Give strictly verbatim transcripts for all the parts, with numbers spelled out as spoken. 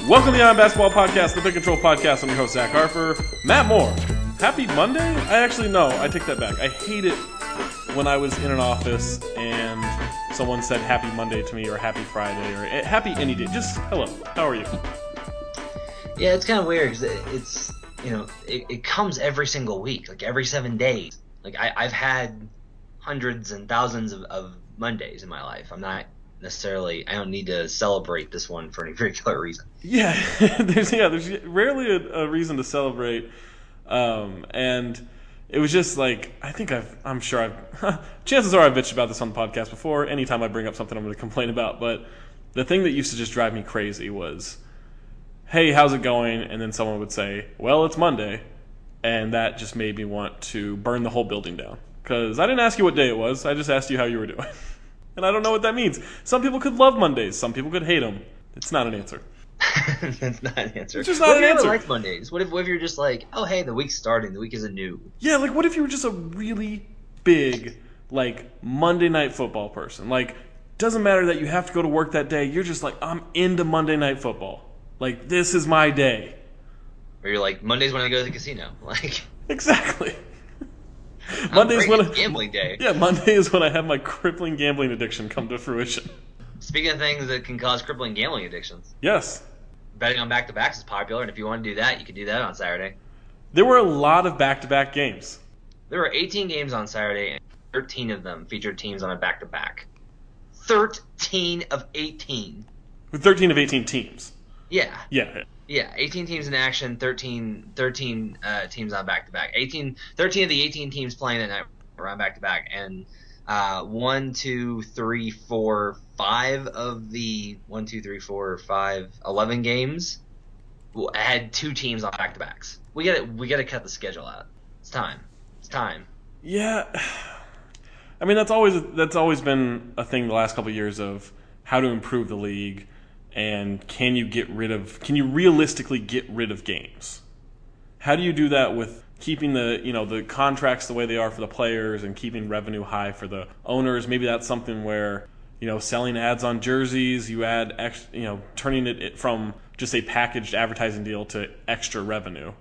Welcome to the On Basketball Podcast, the Big Control Podcast. I'm your host, Zach Harper. Matt Moore, happy Monday? I actually, no, I take that back. I hate it when I was in an office and someone said happy Monday to me or happy Friday or happy any day. Just hello, how are you? Yeah, it's kind of weird because it's, you know, it, it comes every single week, like every seven days. Like I, I've had hundreds and thousands of, of Mondays in my life. I'm not necessarily, I don't need to celebrate this one for any particular reason. Yeah, there's yeah, there's rarely a, a reason to celebrate, um, and it was just like I think I've, I'm sure I've, chances are I've bitched about this on the podcast before. Anytime I bring up something I'm going to complain about, but the thing that used to just drive me crazy was, hey, how's it going? And then someone would say, well, it's Monday, and that just made me want to burn the whole building down because I didn't ask you what day it was. I just asked you how you were doing. And I don't know what that means. Some people could love Mondays. Some people could hate them. It's not an answer. That's not an answer. It's just not what an if answer. you like Mondays? What if, what if you're just like, oh, hey, the week's starting. The week isn't new. Yeah, like what if you were just a really big, like, Monday Night Football person? Like, doesn't matter that you have to go to work that day. You're just like, I'm into Monday Night Football. Like, this is my day. Or you're like, Monday's when I go to the casino. Like, exactly. Monday is when I, gambling day. Yeah, Monday is when I have my crippling gambling addiction come to fruition. Speaking of things that can cause crippling gambling addictions, yes, betting on back-to-backs is popular, and if you want to do that, you can do that on Saturday. There were a lot of back-to-back games. There were eighteen games on Saturday, and thirteen of them featured teams on a back-to-back. thirteen of eighteen. thirteen of eighteen teams. Yeah. Yeah. Yeah, eighteen teams in action, thirteen, thirteen uh, teams on back-to-back. eighteen, thirteen of the eighteen teams playing that night were on back-to-back. And uh, one, two, three, four, five of the one, two, three, four, five, eleven games had two teams on back-to-backs. We got we got to cut the schedule out. It's time. It's time. Yeah. I mean, that's always that's always been a thing the last couple of years of how to improve the league. And can you get rid of? Can you realistically get rid of games? How do you do that with keeping the you know the contracts the way they are for the players and keeping revenue high for the owners? Maybe that's something where you know selling ads on jerseys, you add ex, you know turning it from just a packaged advertising deal to extra revenue,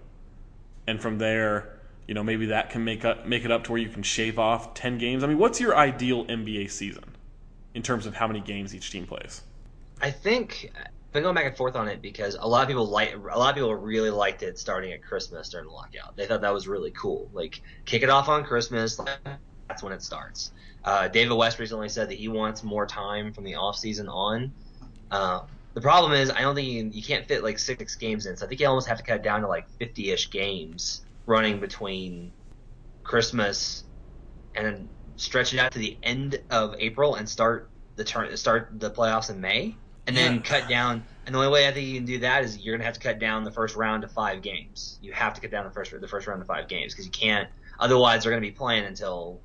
and from there you know maybe that can make up make it up to where you can shave off ten games. I mean, what's your ideal N B A season in terms of how many games each team plays? I think I've been going back and forth on it because a lot of people like a lot of people really liked it starting at Christmas during the lockout. They thought that was really cool. Like kick it off on Christmas, that's when it starts. Uh, David West recently said that he wants more time from the off season on. Uh, the problem is I don't think you, you can't fit like six games in. So I think you almost have to cut it down to like fifty-ish games running between Christmas and stretch it out to the end of April and start the turn start the playoffs in May. And then yeah. cut down, and the only way I think you can do that is you're gonna have to cut down the first round to five games. You have to cut down the first the first round to five games because you can't. Otherwise, they're gonna be playing until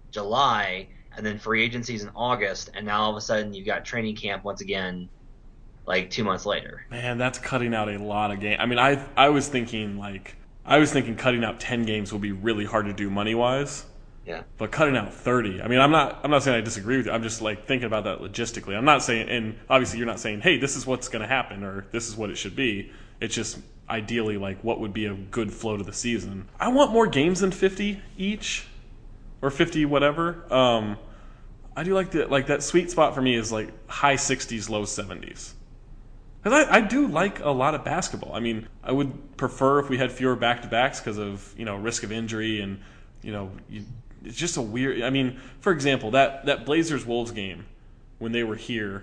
July, and then free agency's in August, and now all of a sudden you've got training camp once again, like two months later. Man, that's cutting out a lot of games. I mean, I I was thinking like I was thinking cutting out ten games would be really hard to do money wise. Yeah. But cutting out thirty, I mean, I'm not I'm not saying I disagree with you. I'm just like thinking about that logistically. I'm not saying, and obviously you're not saying, hey, this is what's going to happen or this is what it should be. It's just ideally like what would be a good flow to the season. I want more games than fifty each or fifty whatever. Um, I do like the like that sweet spot for me is like high sixties, low seventies. Because I, I do like a lot of basketball. I mean, I would prefer if we had fewer back-to-backs because of, you know, risk of injury and, you know, you, it's just a weird – I mean, for example, that, that Blazers-Wolves game when they were here,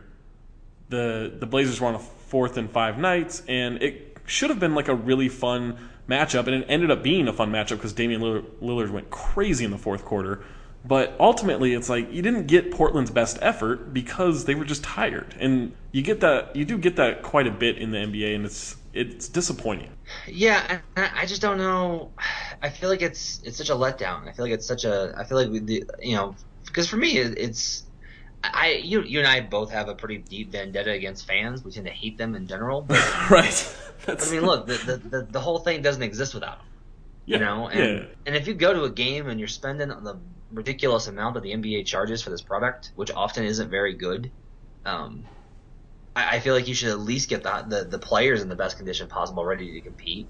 the the Blazers were on a fourth and five nights, and it should have been like a really fun matchup, and it ended up being a fun matchup because Damian Lillard went crazy in the fourth quarter. But ultimately, it's like you didn't get Portland's best effort because they were just tired, and you get that you do get that quite a bit in the N B A, and it's it's disappointing. Yeah, I just don't know. I feel like it's it's such a letdown. I feel like it's such a. I feel like we, you know, because for me, it's I you you and I both have a pretty deep vendetta against fans. We tend to hate them in general. But, right. That's... I mean, look, the, the the the whole thing doesn't exist without them. Yeah. You know, and yeah. and if you go to a game and you're spending the ridiculous amount that the N B A charges for this product, which often isn't very good, um, I, I feel like you should at least get the, the the players in the best condition possible, ready to compete.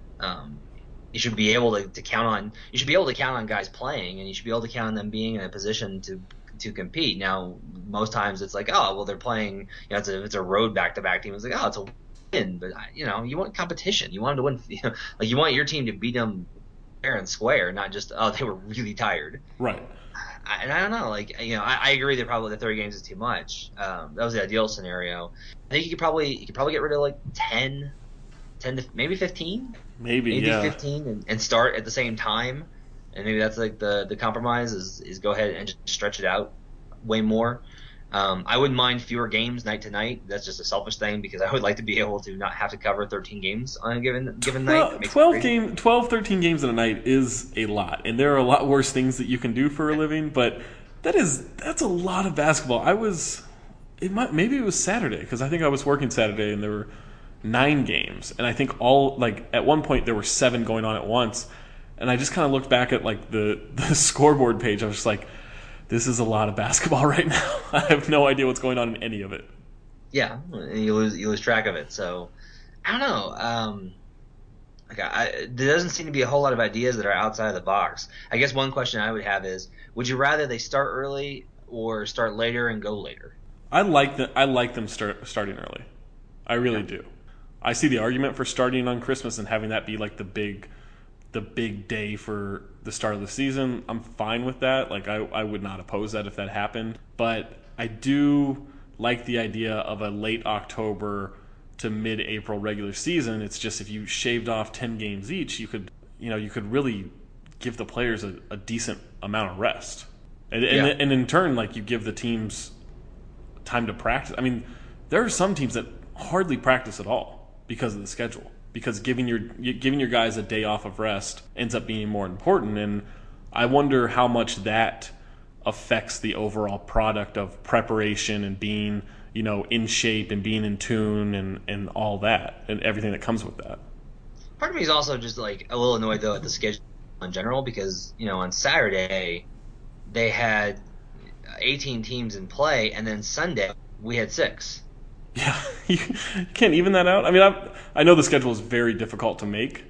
Um, you should be able to, to count on you should be able to count on guys playing, and you should be able to count on them being in a position to to compete. Now, most times it's like, oh, well, they're playing. You know, it's a it's a road back to back team. It's like, oh, it's a win, but you know, you want competition. You want them to win. You know, like you want your team to beat them fair and square, not just oh, they were really tired. Right. I, and I don't know, like you know, I, I agree that probably the thirty games is too much. Um, that was the ideal scenario. I think you could probably you could probably get rid of like ten, ten to maybe fifteen. Maybe, maybe yeah. fifteen and, and start at the same time, and maybe that's like the, the compromise is, is go ahead and just stretch it out way more. Um, I wouldn't mind fewer games night to night. That's just a selfish thing because I would like to be able to not have to cover thirteen games on a given given night. Well, twelve game, twelve, thirteen games in a night is a lot, and there are a lot worse things that you can do for a living. But that is that's a lot of basketball. I was, it might maybe it was Saturday because I think I was working Saturday and there were nine games, and I think all like at one point there were seven going on at once, and I just kind of looked back at like the the scoreboard page. I was just like, this is a lot of basketball right now. I have no idea what's going on in any of it. Yeah, and you lose you lose track of it. So I don't know. Um, like I, there doesn't seem to be a whole lot of ideas that are outside of the box. I guess one question I would have is, would you rather they start early or start later and go later? I like the I like them start starting early. I really Yeah. do. I see the argument for starting on Christmas and having that be like the big the big day for the start of the season. I'm fine with that. Like I, I would not oppose that if that happened. But I do like the idea of a late October to mid-April regular season. It's just if you shaved off ten games each, you could you know, you could really give the players a, a decent amount of rest. And, Yeah. and and in turn, like you give the teams time to practice. I mean, there are some teams that hardly practice at all because of the schedule. Because giving your giving your guys a day off of rest ends up being more important, and I wonder how much that affects the overall product of preparation and being, you know, in shape and being in tune and, and all that and everything that comes with that. Part of me is also just like a little annoyed though at the schedule in general because you know on Saturday they had eighteen teams in play, and then Sunday we had six. Yeah, you can't even that out. I mean, I I know the schedule is very difficult to make,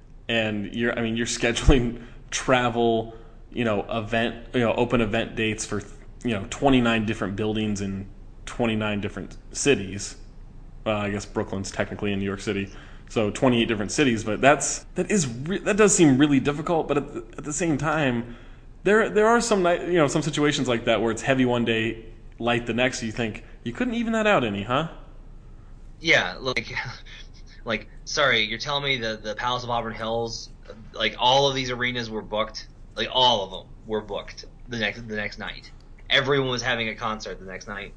and you're I mean you're scheduling travel, you know, event, you know, open event dates for you know twenty-nine different buildings in twenty-nine different cities. Well, I guess Brooklyn's technically in New York City, so twenty-eight different cities. But that's that is re- that does seem really difficult. But at the, at the same time, there there are some night you know some situations like that where it's heavy one day, light the next. You think you couldn't even that out any, huh? Yeah, like, like, sorry, you're telling me the the Palace of Auburn Hills, like all of these arenas were booked, like all of them were booked the next the next night. Everyone was having a concert the next night.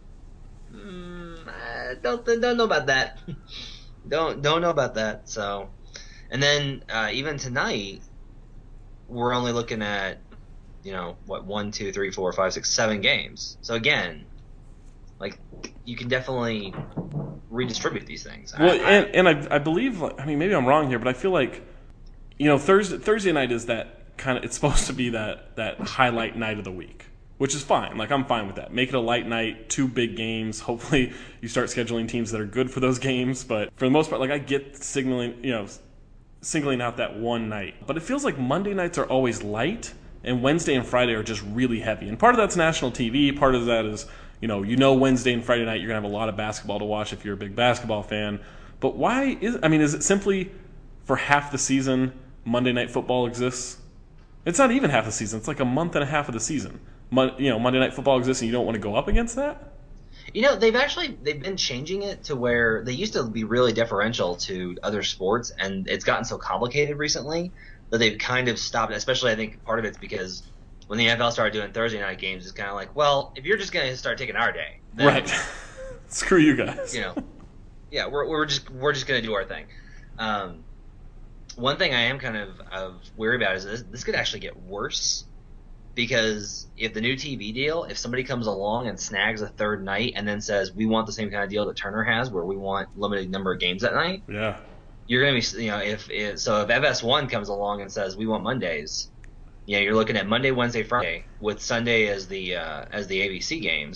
Mm, I don't don't know about that. don't don't know about that. So, and then uh, even tonight, we're only looking at, you know, what one, two, three, four, five, six, seven games. So again, like you can definitely redistribute these things. Well, I, and, and I, I believe, I mean, maybe I'm wrong here, but I feel like, you know, Thursday Thursday night is that kind of, it's supposed to be that that highlight night of the week, which is fine. Like, I'm fine with that. Make it a light night, two big games. Hopefully, you start scheduling teams that are good for those games. But for the most part, like, I get signaling, you know, singling out that one night. But it feels like Monday nights are always light, and Wednesday and Friday are just really heavy. And part of that's national T V. Part of that is, you know, you know Wednesday and Friday night you're going to have a lot of basketball to watch if you're a big basketball fan. But why is, I mean, is it simply for half the season Monday Night Football exists? It's not even half the season. It's like a month and a half of the season. Mon- you know, Monday Night Football exists and you don't want to go up against that? You know, they've actually they've been changing it to where they used to be really deferential to other sports, and it's gotten so complicated recently that they've kind of stopped. Especially, I think part of it's because when the N F L started doing Thursday night games, it's kind of like, well, if you're just going to start taking our day, then, Right. Screw you guys. you know, yeah, we're we're just we're just going to do our thing. Um, one thing I am kind of, of worried about is this, this could actually get worse. Because if the new T V deal, if somebody comes along and snags a third night and then says, we want the same kind of deal that Turner has where we want limited number of games that night, Yeah. you're going to be, you know, if, if so if F S one comes along and says, we want Mondays, you know, you're looking at Monday, Wednesday, Friday with Sunday as the, uh, as the A B C games.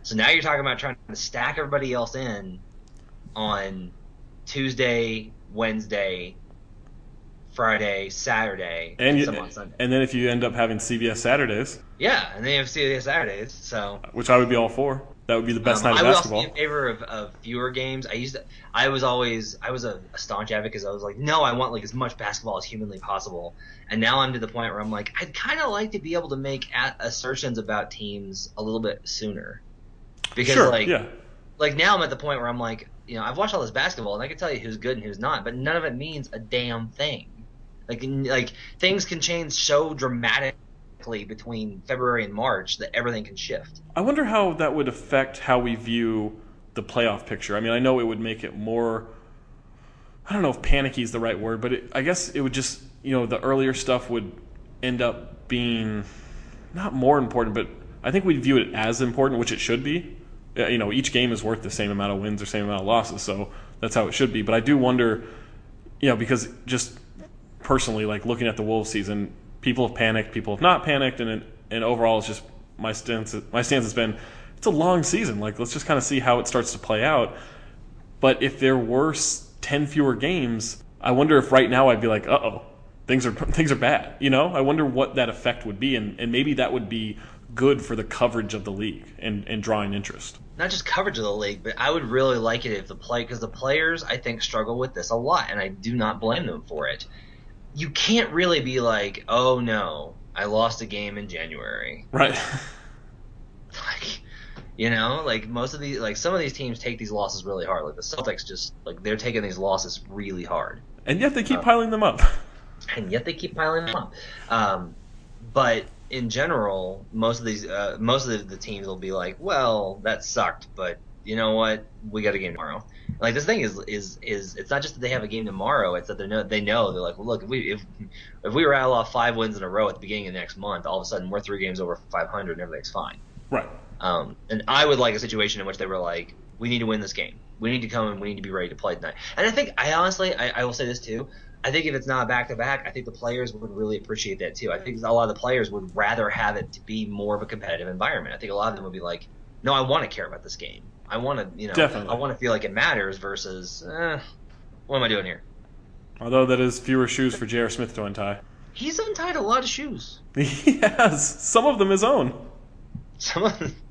So now you're talking about trying to stack everybody else in on Tuesday, Wednesday, Friday, Saturday, And and you, some on Sunday. and then if you end up having C B S Saturdays, Yeah, and then you have C B S Saturdays. So which I would be all for, that would be the best um, night of I would basketball. also be in favor of, of fewer games. I used to, I was always I was a, a staunch advocate because I was like, no, I want like as much basketball as humanly possible. And now I'm to the point where I'm like, I'd kind of like to be able to make assertions about teams a little bit sooner, because Sure, like yeah. like now I'm at the point where I'm like, you know, I've watched all this basketball and I can tell you who's good and who's not, but none of it means a damn thing. Like like things can change so dramatically between February and March that everything can shift. I wonder how that would affect how we view the playoff picture. I mean, I know it would make it more, I don't know if panicky is the right word, but it, I guess it would just, you know, the earlier stuff would end up being not more important, but I think we'd view it as important, which it should be. You know, each game is worth the same amount of wins or same amount of losses, so that's how it should be. But I do wonder, you know, because just personally, like looking at the Wolves season, people have panicked, people have not panicked, and and overall, it's just my stance. My stance has been, it's a long season. Like, let's just kind of see how it starts to play out. But if there were ten fewer games, I wonder if right now I'd be like, uh oh, things are things are bad. You know, I wonder what that effect would be, and and maybe that would be good for the coverage of the league and and drawing interest. Not just coverage of the league, but I would really like it if the play because the players I think struggle with this a lot, and I do not blame them for it. You can't really be like, oh no, I lost a game in January. Right. Like, you know, like most of these, like some of these teams take these losses really hard. Like the Celtics just, like they're taking these losses really hard. And yet they keep um, piling them up. And yet they keep piling them up. Um, but in general, most of these, uh, most of the, the teams will be like, well, that sucked, but you know what? We got a game tomorrow. Like this thing is is is it's not just that they have a game tomorrow. It's that they know they know they're like, well, look, if we if if we rattle off five wins in a row at the beginning of next month, all of a sudden we're three games over five hundred and everything's fine. Right. Um, and I would like a situation in which they were like, we need to win this game. We need to come and we need to be ready to play tonight. And I think I honestly I, I will say this too. I think if it's not back to back, I think the players would really appreciate that too. I think a lot of the players would rather have it to be more of a competitive environment. I think a lot of them would be like, no, I want to care about this game. I want to, you know, Definitely. I want to feel like it matters versus, eh, what am I doing here? Although that is fewer shoes for J R. Smith to untie. He's untied a lot of shoes. He has. Some of them his own. Some of them.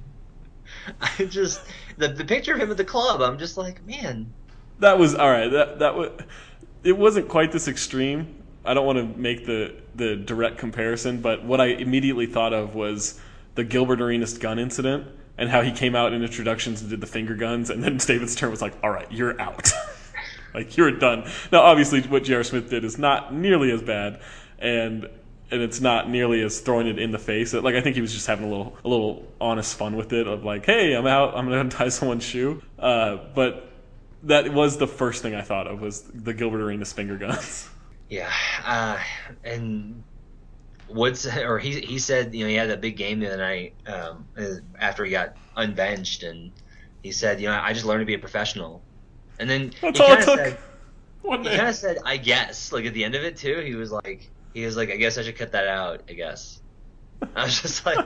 I just, the, the picture of him at the club, I'm just like, man. That was, all right, that, that was, it wasn't quite this extreme. I don't want to make the, the direct comparison, but what I immediately thought of was the Gilbert Arenas gun incident and how he came out in introductions and did the finger guns, and then David Stern was like, all right, you're out. Like, you're done. Now, obviously, what J R. Smith did is not nearly as bad, and and it's not nearly as throwing it in the face. Like, I think he was just having a little a little honest fun with it of like, hey, I'm out, I'm going to untie someone's shoe. Uh, but that was the first thing I thought of, was the Gilbert Arenas finger guns. Yeah, uh, and Woods, or he he said, you know, he had a big game the other night um, after he got unbenched, and he said, you know, I just learned to be a professional. And then That's he all it kind of took. said, One he day. kind of said, I guess, like at the end of it too, he was like, he was like, I guess I should cut that out. I guess. I was just like,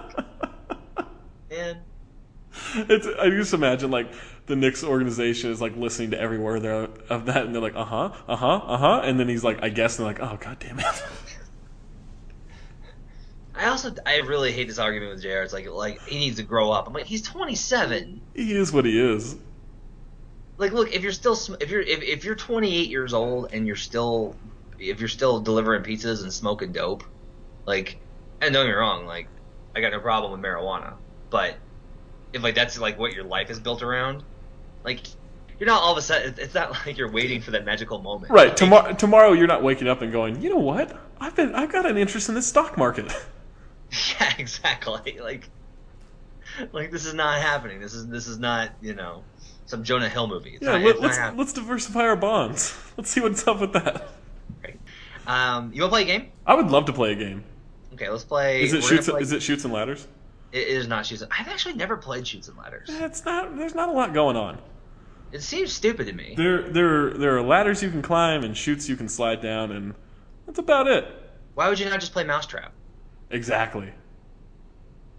man. It's, I just imagine like the Knicks organization is like listening to every word there of that, and they're like, uh huh, uh huh, uh huh, and then he's like, I guess, and they're like, oh god damn it. I also I really hate this argument with J R. It's like like he needs to grow up. I'm like, he's twenty-seven. He is what he is. Like, look, if you're still sm- if you're if, if you're twenty-eight years old and you're still if you're still delivering pizzas and smoking dope, like, and don't get me wrong, like, I got no problem with marijuana, but if like that's like what your life is built around, like, you're not all of a sudden. It's not like you're waiting for that magical moment. Right. Like, Tomorrow, tomorrow you're not waking up and going, you know what? I've been, I've got an interest in this stock market. Yeah, exactly. Like, like this is not happening. This is this is not, you know, some Jonah Hill movie. It's Yeah. not, Let, it's not let's happening. let's diversify our bonds. Let's see what's up with that. Right. Um, you want to play a game? I would love to play a game. Okay, let's play. Is it we're shoots? gonna play- Is it shoots and ladders? It is not shoots. I've actually never played shoots and ladders. It's not. There's not a lot going on. It seems stupid to me. There, there, there are ladders you can climb and chutes you can slide down, and that's about it. Why would you not just play Mousetrap? Exactly. Like,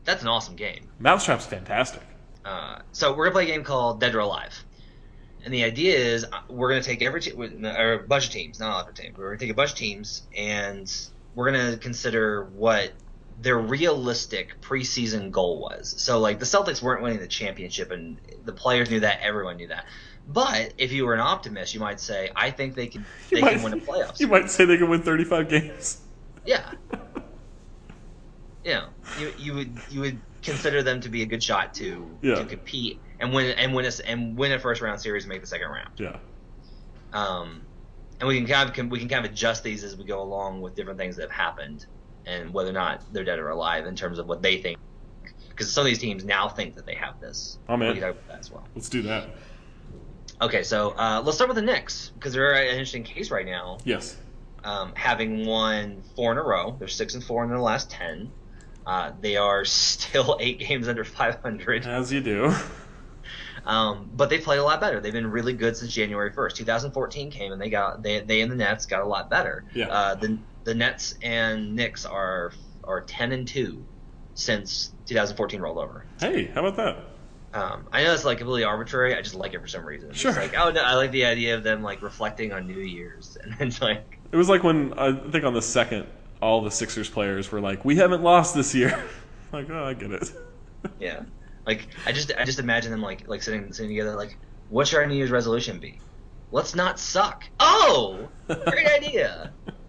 That's an awesome game. Mousetrap's fantastic. Uh, so we're gonna play a game called Dead or Alive, and the idea is uh, we're gonna take every te- or a bunch of teams, not all of our teams. We're gonna take a bunch of teams, and we're gonna consider what their realistic preseason goal was. So like the Celtics weren't winning the championship, and the players knew that, everyone knew that. But if you were an optimist, you might say, I think they can they might, can win the playoffs. You might say they can win thirty-five games. Yeah. You know, you you would you would consider them to be a good shot to yeah. to compete and win and win a, and win a first round series and make the second round. Yeah. Um, and we can kind of we can kind of adjust these as we go along with different things that have happened and whether or not they're dead or alive in terms of what they think. Because some of these teams now think that they have this. Oh man, we can talk about that as well. Let's do that. Okay, so uh, let's start with the Knicks because they're an interesting case right now. Yes. Um, having won four in a row, they're six and four in their last ten. Uh, they are still eight games under five hundred. As you do. Um, but they played a lot better. They've been really good since January first. twenty fourteen came and they got they they and the Nets got a lot better. Yeah. Uh, the the Nets and Knicks are are ten and two since twenty fourteen rolled over. Hey, how about that? Um, I know it's like completely arbitrary. I just like it for some reason. Sure. It's like, oh no, I like the idea of them like reflecting on New Year's and then like. It was like when I think on the second, all the Sixers players were like, "We haven't lost this year." Like, oh, I get it. Yeah. Like I just I just imagine them like like sitting sitting together like, what should our New Year's resolution be? Let's not suck. Oh, great idea.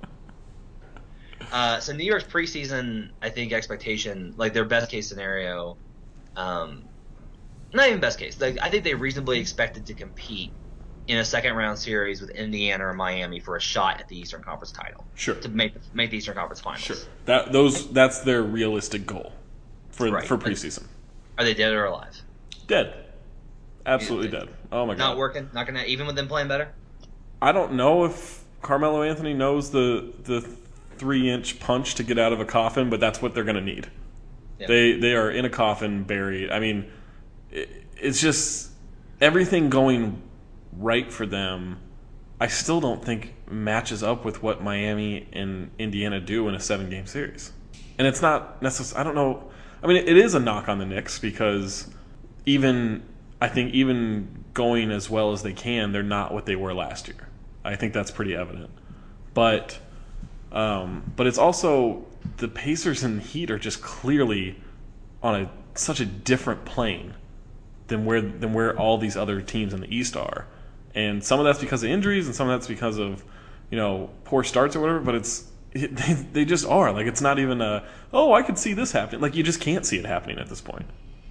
Uh, so New York's preseason, I think expectation, like their best case scenario, um, not even best case. Like I think they reasonably expected to compete in a second round series with Indiana or Miami for a shot at the Eastern Conference title. Sure. To make make the Eastern Conference Finals. Sure. That those that's their realistic goal for Right. for preseason. Are they dead or alive? Dead. Absolutely dead. Oh my god. Not working. Not gonna even with them playing better. I don't know if Carmelo Anthony knows the the three inch punch to get out of a coffin, but that's what they're going to need. Yeah. They they are in a coffin, buried. I mean, it, it's just everything going right for them. I still don't think matches up with what Miami and Indiana do in a seven game series. And it's not necessarily. I don't know. I mean, it is a knock on the Knicks because even I think even going as well as they can, they're not what they were last year. I think that's pretty evident. But um, but it's also the Pacers and Heat are just clearly on a such a different plane than where than where all these other teams in the East are. And some of that's because of injuries, and some of that's because of you know poor starts or whatever. But it's it, they they just are like it's not even a oh I could see this happening. Like you just can't see it happening at this point.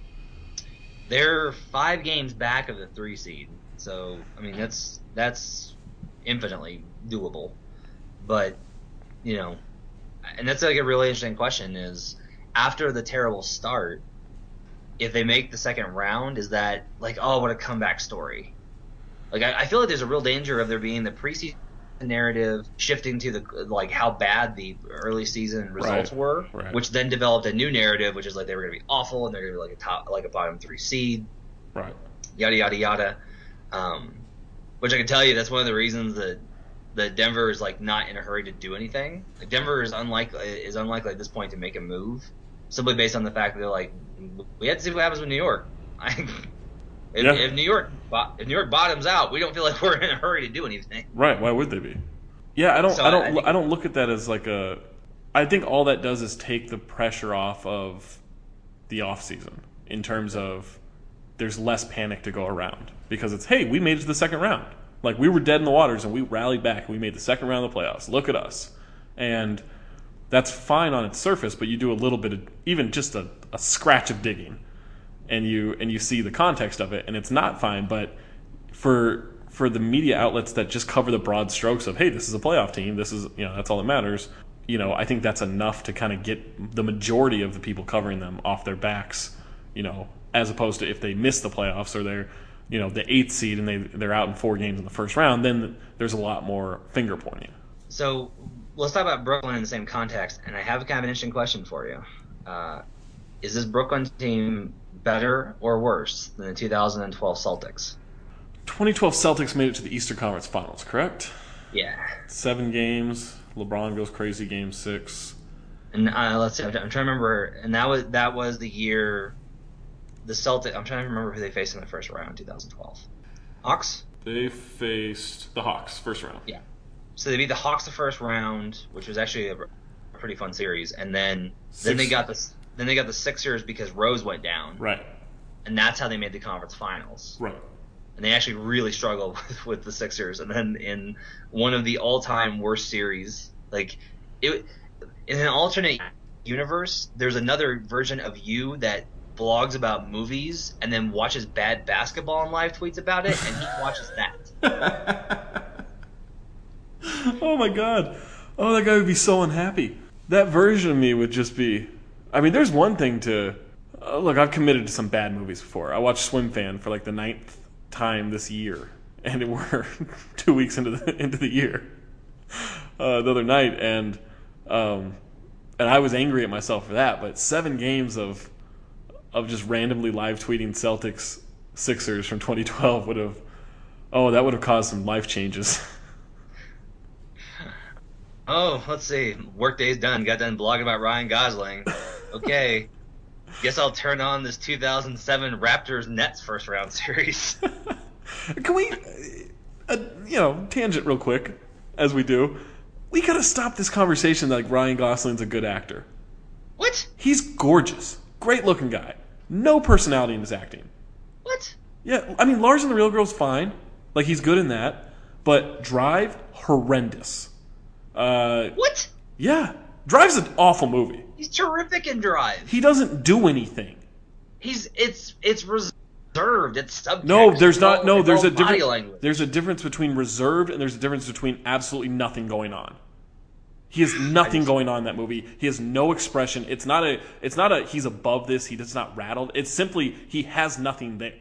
They're five games back of the three seed, so I mean that's that's infinitely doable. But you know, and that's like a really interesting question: is after the terrible start, if they make the second round, is that like oh what a comeback story? Like I, I feel like there's a real danger of there being the preseason narrative shifting to the like how bad the early season results Right. were, Right. which then developed a new narrative, which is like they were going to be awful and they're going to be like a top like a bottom three seed. Right. Yada yada yada. Um, which I can tell you that's one of the reasons that that Denver is like not in a hurry to do anything. Like Denver is unlikely is unlikely at this point to make a move, simply based on the fact that they're like we have to see what happens with New York. I, if, Yeah. if New York bo- if New York bottoms out, we don't feel like we're in a hurry to do anything. Right. Why would they be? Yeah, I don't. So I don't. I I, think- don't look at that as like a. I think all that does is take the pressure off of the off season in terms of there's less panic to go around because it's hey we made it to the second round like we were dead in the waters and we rallied back and we made the second round of the playoffs. Look at us, and that's fine on its surface, but you do a little bit of even just a, a scratch of digging, and you and you see the context of it, and it's not fine. But for for the media outlets that just cover the broad strokes of hey, this is a playoff team, this is you know that's all that matters. You know, I think that's enough to kind of get the majority of the people covering them off their backs. You know, as opposed to if they miss the playoffs or they're you know the eighth seed and they they're out in four games in the first round, then there's a lot more finger pointing. So let's talk about Brooklyn in the same context, and I have kind of an interesting question for you. Uh, is this Brooklyn team better or worse than the two thousand twelve Celtics? twenty twelve Celtics made it to the Eastern Conference Finals, correct? Yeah. Seven games. LeBron goes crazy game six. And uh, let's see, I'm, I'm trying to remember, and that was that was the year the Celtics. I'm trying to remember who they faced in the first round, in twenty twelve. Hawks. They faced the Hawks first round. Yeah. So they beat the Hawks the first round, which was actually a, a pretty fun series, and then Six. then they got the then they got the Sixers because Rose went down. Right. And that's how they made the conference finals. Right. And they actually really struggled with, with the Sixers. And then in one of the all-time worst series, like it, in an alternate universe, there's another version of you that blogs about movies and then watches bad basketball and live tweets about it, and he watches that. Oh my god. Oh, that guy would be so unhappy. That version of me would just be... I mean, there's one thing to... Uh, look, I've committed to some bad movies before. I watched Swim Fan for like the ninth time this year, and we're two weeks into the into the year uh, the other night, and um, and I was angry at myself for that. But seven games of of just randomly live tweeting Celtics Sixers from twenty twelve would have... Oh, that would have caused some life changes. Oh, let's see. Workday's done. Got done blogging about Ryan Gosling. Okay. Guess I'll turn on this two thousand seven Raptors Nets first round series. Can we, uh, you know, tangent real quick, as we do. We gotta stop this conversation that like Ryan Gosling's a good actor. What? He's gorgeous. Great looking guy. No personality in his acting. What? Yeah, I mean, Lars and the Real Girl's fine. Like, he's good in that. But Drive, horrendous. Uh, what? Yeah. Drive's an awful movie. He's terrific in Drive. He doesn't do anything. He's it's it's reserved. It's subtext. No, there's not. all, No, there's a body difference. language. There's a difference between reserved and there's a difference between absolutely nothing going on. He has nothing just, going on in that movie. He has no expression. It's not a. It's not a. He's above this. He does not rattle. It's simply he has nothing there.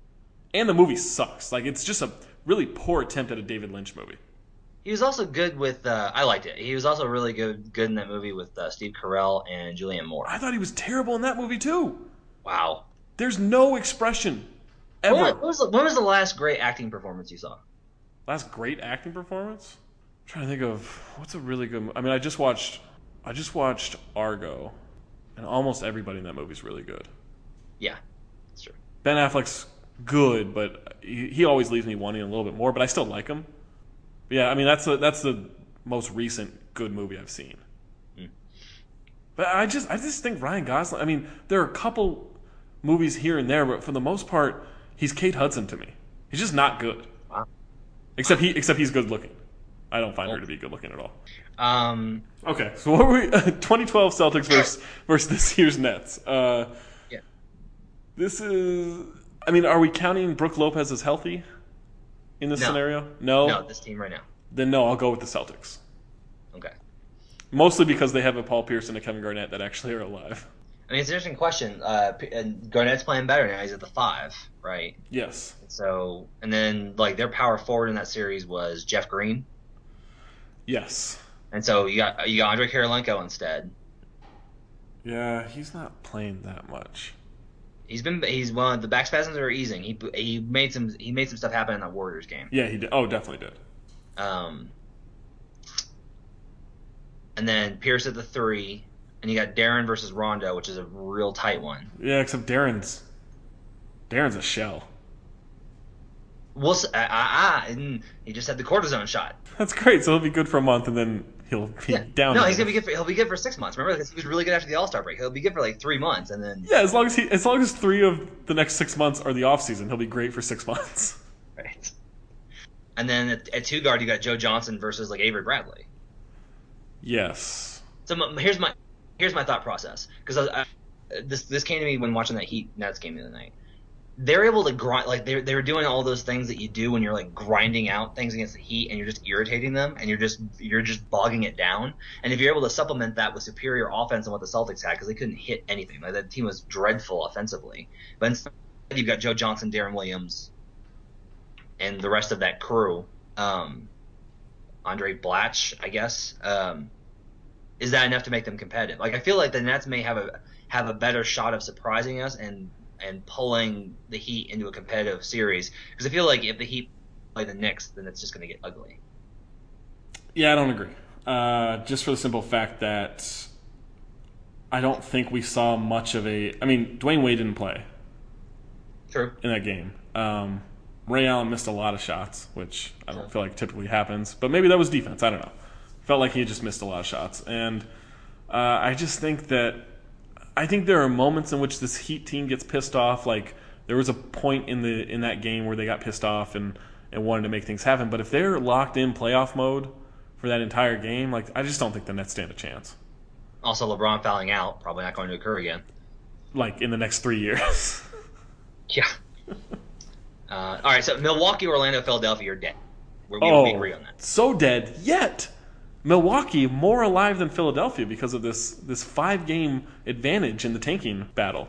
And the movie sucks. Like, it's just a really poor attempt at a David Lynch movie. He was also good with. Uh, I liked it. He was also really good good in that movie with uh, Steve Carell and Julianne Moore. I thought he was terrible in that movie too. Wow. There's no expression ever. When, when, was the, when was the last great acting performance you saw? Last great acting performance? I'm trying to think of what's a really good. I mean, I just watched. I just watched Argo, and almost everybody in that movie is really good. Yeah, that's true. Ben Affleck's good, but he, he always leaves me wanting a little bit more. But I still like him. Yeah, I mean that's a, that's the most recent good movie I've seen. Mm. But I just I just think Ryan Gosling. I mean, there are a couple movies here and there, but for the most part, he's Kate Hudson to me. He's just not good. Wow. Except he except he's good looking. I don't find her to be good looking at all. Um. Okay, so what were we? twenty twelve Celtics versus versus this year's Nets. Uh, yeah. This is. I mean, are we counting Brooke Lopez as healthy? In this no. scenario? No? No, this team right now. Then no, I'll go with the Celtics. Okay. Mostly because they have a Paul Pierce and a Kevin Garnett that actually are alive. I mean, it's an interesting question. Uh, and Garnett's playing better now. He's at the five, right? Yes. So, and then, like, their power forward in that series was Jeff Green. Yes. And so you got you got Andre Kirilenko instead. Yeah, he's not playing that much. He's been he's one the back spasms are easing. He he made some he made some stuff happen in that Warriors game. Yeah, he did. Oh, definitely did. Um, and then Pierce at the three, and you got Darren versus Rondo, which is a real tight one. Yeah, except Darren's Darren's a shell. We'll ah, ah, and he just had the cortisone shot. That's great. So he'll be good for a month, and then he'll be yeah. down. No, he's gonna be good. For, he'll be good for six months. Remember, because he was really good after the All Star break. He'll be good for like three months, and then yeah, as long as he, as long as three of the next six months are the off season, he'll be great for six months. Right. And then at, at two guard, you got Joe Johnson versus like Avery Bradley. Yes. So here's my here's my thought process, because this this came to me when watching that Heat Nets game the other night. They're able to grind, like they they were doing all those things that you do when you're like grinding out things against the Heat and you're just irritating them and you're just you're just bogging it down. And if you're able to supplement that with superior offense than what the Celtics had, because they couldn't hit anything, like that team was dreadful offensively. But instead you've got Joe Johnson, Darren Williams, and the rest of that crew. Um, Andre Blatch, I guess. Um, is that enough to make them competitive? Like I feel like the Nets may have a have a better shot of surprising us and. and pulling the Heat into a competitive series. Because I feel like if the Heat play the Knicks, then it's just going to get ugly. Yeah, I don't agree. Uh, just for the simple fact that I don't think we saw much of a. I mean, Dwayne Wade didn't play. True. In that game. Um, Ray Allen missed a lot of shots, which I don't feel like typically happens. But maybe that was defense. I don't know. Felt like he just missed a lot of shots. And uh, I just think that I think there are moments in which this Heat team gets pissed off. Like there was a point in the in that game where they got pissed off and, and wanted to make things happen. But if they're locked in playoff mode for that entire game, like I just don't think the Nets stand a chance. Also, LeBron fouling out, probably not going to occur again. Like in the next three years. Yeah. Uh, all right, so Milwaukee, Orlando, Philadelphia are dead. We, oh, we agree on that. So dead. Yet Milwaukee more alive than Philadelphia because of this this five game advantage in the tanking battle.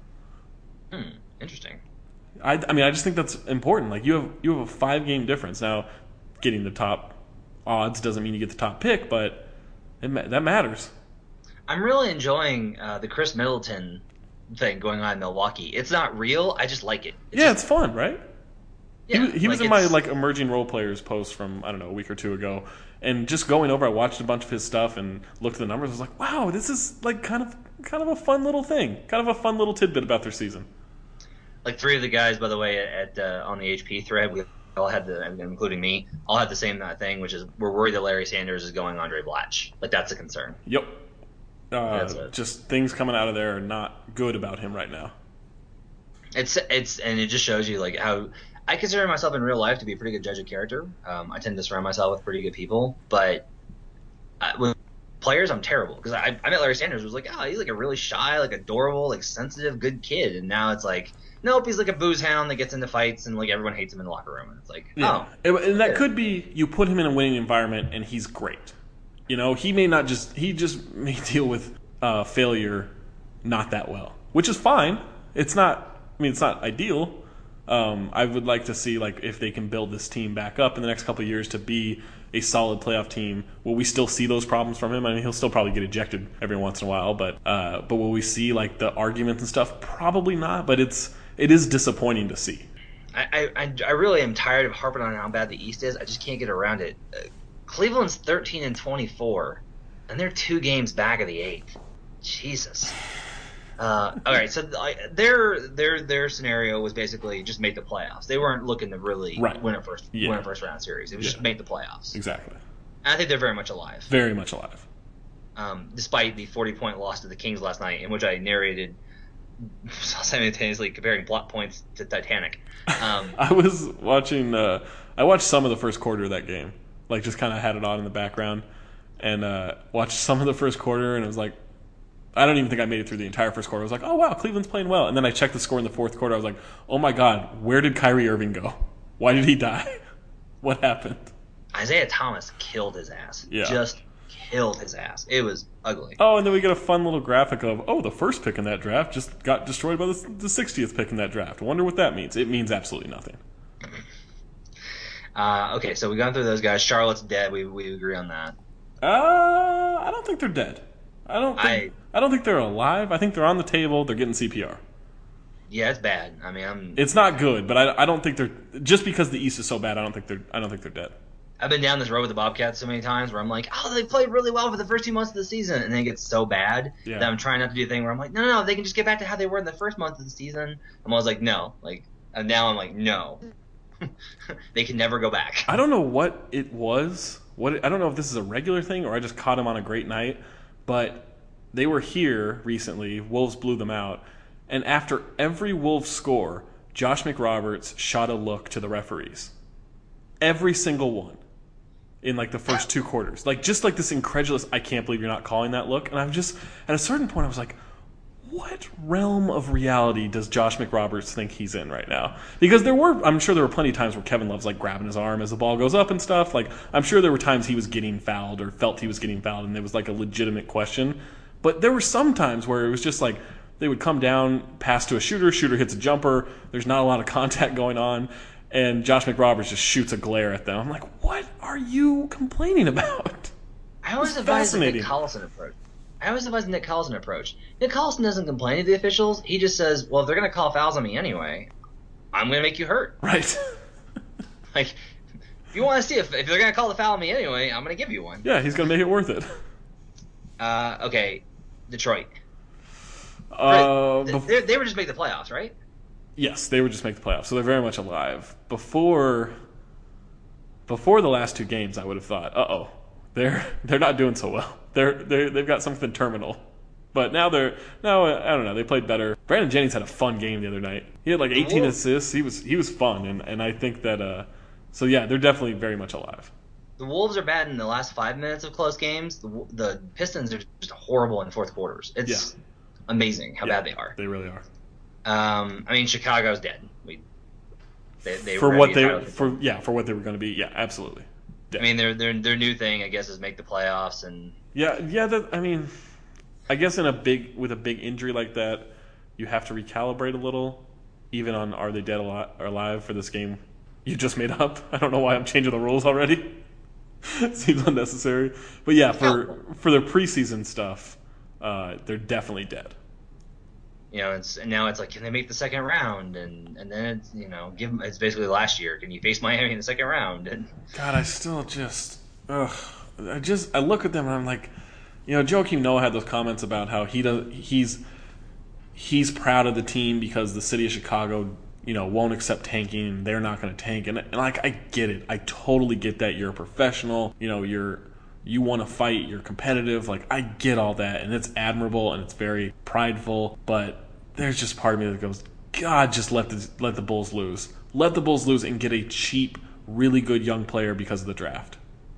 Hmm. Interesting. I, I mean, I just think that's important. Like you have you have a five game difference now. Getting the top odds doesn't mean you get the top pick, but it, that matters. I'm really enjoying uh, the Chris Middleton thing going on in Milwaukee. It's not real. I just like it. It's yeah, just, it's fun, right? Yeah, he, he was like in my it's- like emerging role players post from I don't know a week or two ago, and just going over, I watched a bunch of his stuff and looked at the numbers. I was like, wow, this is like kind of kind of a fun little thing, kind of a fun little tidbit about their season. Like three of the guys, by the way, at uh, on the H P thread, we all had the, including me, all had the same thing, which is we're worried that Larry Sanders is going Andre Blatch. Like that's a concern. Yep. Uh, That's it. Just things coming out of there are not good about him right now. It's it's and it just shows you like how I consider myself in real life to be a pretty good judge of character. Um, I tend to surround myself with pretty good people, but I, with players, I'm terrible because I, I met Larry Sanders. Was like, oh, he's like a really shy, like adorable, like sensitive, good kid, and now it's like, nope, he's like a booze hound that gets into fights and like everyone hates him in the locker room. And it's like, Yeah. oh, And, and that yeah. could be you put him in a winning environment and he's great. You know, he may not just he just may deal with uh, failure not that well, which is fine. It's not. I mean, it's not ideal. Um, I would like to see like if they can build this team back up in the next couple of years to be a solid playoff team. Will we still see those problems from him? I mean, he'll still probably get ejected every once in a while, but uh, but will we see like the arguments and stuff? Probably not. But it's it is disappointing to see. I, I I really am tired of harping on how bad the East is. I just can't get around it. Uh, Cleveland's thirteen and twenty-four, and they're two games back of the eighth. Jesus. Uh, all right, so uh, their their their scenario was basically just make the playoffs. They weren't looking to really Right. win a first Yeah. win a first round series. It was Yeah. just make the playoffs. Exactly. And I think they're very much alive, Very much alive. um, despite the forty point loss to the Kings last night, in which I narrated simultaneously comparing plot points to Titanic. Um, I was watching. Uh, I watched some of the first quarter of that game. Like, just kind of had it on in the background, and uh, watched some of the first quarter, and it was like, I don't even think I made it through the entire first quarter. I was like, oh wow, Cleveland's playing well. And then I checked the score in the fourth quarter. I was like, oh my god, where did Kyrie Irving go? Why did he die? What happened? Isaiah Thomas killed his ass. Yeah. Just killed his ass. It was ugly. Oh, and then we get a fun little graphic of, oh, the first pick in that draft just got destroyed by the, the sixtieth pick in that draft. I wonder what that means. It means absolutely nothing. Uh, okay, so we've gone through those guys. Charlotte's dead. We we agree on that. Uh, I don't think they're dead. I don't think I, I- don't think they're alive. I think they're on the table. They're getting C P R. Yeah, it's bad. I mean, I'm. It's not good, but I, I don't think they're just because the East is so bad. I don't think they're I don't think they're dead. I've been down this road with the Bobcats so many times where I'm like, oh, they played really well for the first two months of the season, and then it gets so bad Yeah. that I'm trying not to do the thing where I'm like, no, no, no, they can just get back to how they were in the first month of the season. I'm always like, no, like, and now I'm like, no, they can never go back. I don't know what it was. What it, I don't know if this is a regular thing or I just caught them on a great night, but they were here recently. Wolves blew them out, and after every Wolves score, Josh McRoberts shot a look to the referees. Every single one. In like the first two quarters. Like just like this incredulous, I can't believe you're not calling that look. And I'm just, at a certain point I was like, what realm of reality does Josh McRoberts think he's in right now? Because there were, I'm sure there were plenty of times where Kevin Love's like grabbing his arm as the ball goes up and stuff. Like I'm sure there were times he was getting fouled or felt he was getting fouled and there was like a legitimate question. But there were some times where it was just like they would come down, pass to a shooter, shooter hits a jumper, there's not a lot of contact going on, and Josh McRoberts just shoots a glare at them. I'm like, what are you complaining about? I always It's advise the Nick fascinating. Collison approach. I always advise the Nick Collison approach. Nick Collison doesn't complain to the officials. He just says, well, if they're going to call fouls on me anyway, I'm going to make you hurt. Right. Like, if you want to see if, if they're going to call the foul on me anyway, I'm going to give you one. Yeah, he's going to make it worth it. Uh, okay, Detroit. Uh, they, bef- they were just making the playoffs, right? yes, they would just make the playoffs, so they're very much alive. Before before the last two games, I would have thought, uh oh, they're they're not doing so well. They're they they've got something terminal. But now they're now uh, I don't know. They played better. Brandon Jennings had a fun game the other night. He had like eighteen Ooh. assists. He was he was fun, and, and I think that uh, so yeah, they're definitely very much alive. The Wolves are bad in the last five minutes of close games. The, the Pistons are just horrible in fourth quarters. It's Yeah. amazing how Yeah, bad they are. They really are. Um, I mean, Chicago's dead. We, they, they For were what gonna they be a title for yeah for what they were going to be. Yeah, absolutely. I mean, their their their new thing, I guess, is make the playoffs, and Yeah, yeah. That, I mean, I guess in a big with a big injury like that, you have to recalibrate a little, even on are they dead or alive for this game you just made up. I don't know why I'm changing the rules already. Seems unnecessary, but yeah, for for their preseason stuff, uh, they're definitely dead. you know, it's and now it's like, can they make the second round? And and then it's you know, give them, it's basically last year. Can you face Miami in the second round? And God, I still just, ugh, I just I look at them and I'm like, you know, Joakim Noah had those comments about how he does he's he's proud of the team because the city of Chicago, you know, won't accept tanking and they're not going to tank. And, and like, I get it. I totally get that. You're a professional. You know, you're you want to fight. You're competitive. Like, I get all that, and it's admirable and it's very prideful. But there's just part of me that goes, God, just let the let the Bulls lose. Let the Bulls lose and get a cheap, really good young player because of the draft.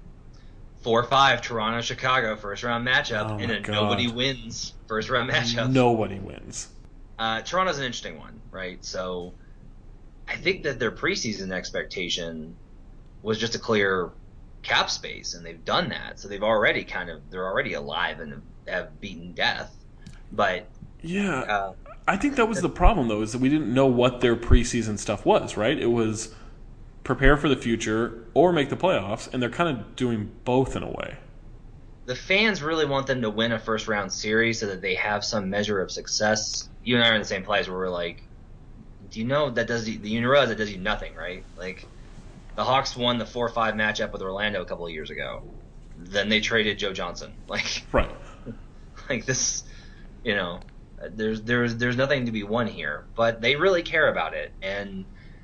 four five Toronto Chicago first round matchup, Oh and my a God. nobody wins first round matchup. Nobody wins. Uh, Toronto's an interesting one, right? So I think that their preseason expectation was just to clear cap space, and they've done that. So they've already kind of they're already alive and have beaten death. But Yeah. uh, I think that was the problem, though, is that we didn't know what their preseason stuff was, right? It was prepare for the future or make the playoffs, and they're kind of doing both in a way. the fans really want them to win a first round series so that they have some measure of success. You and I are in the same place where we're like, do you know that does you, you realize that does you nothing, right? Like the Hawks won the four five matchup with Orlando a couple of years ago. Then they traded Joe Johnson. Like Right. like this, you know, there's there's there's nothing to be won here, but they really care about it, and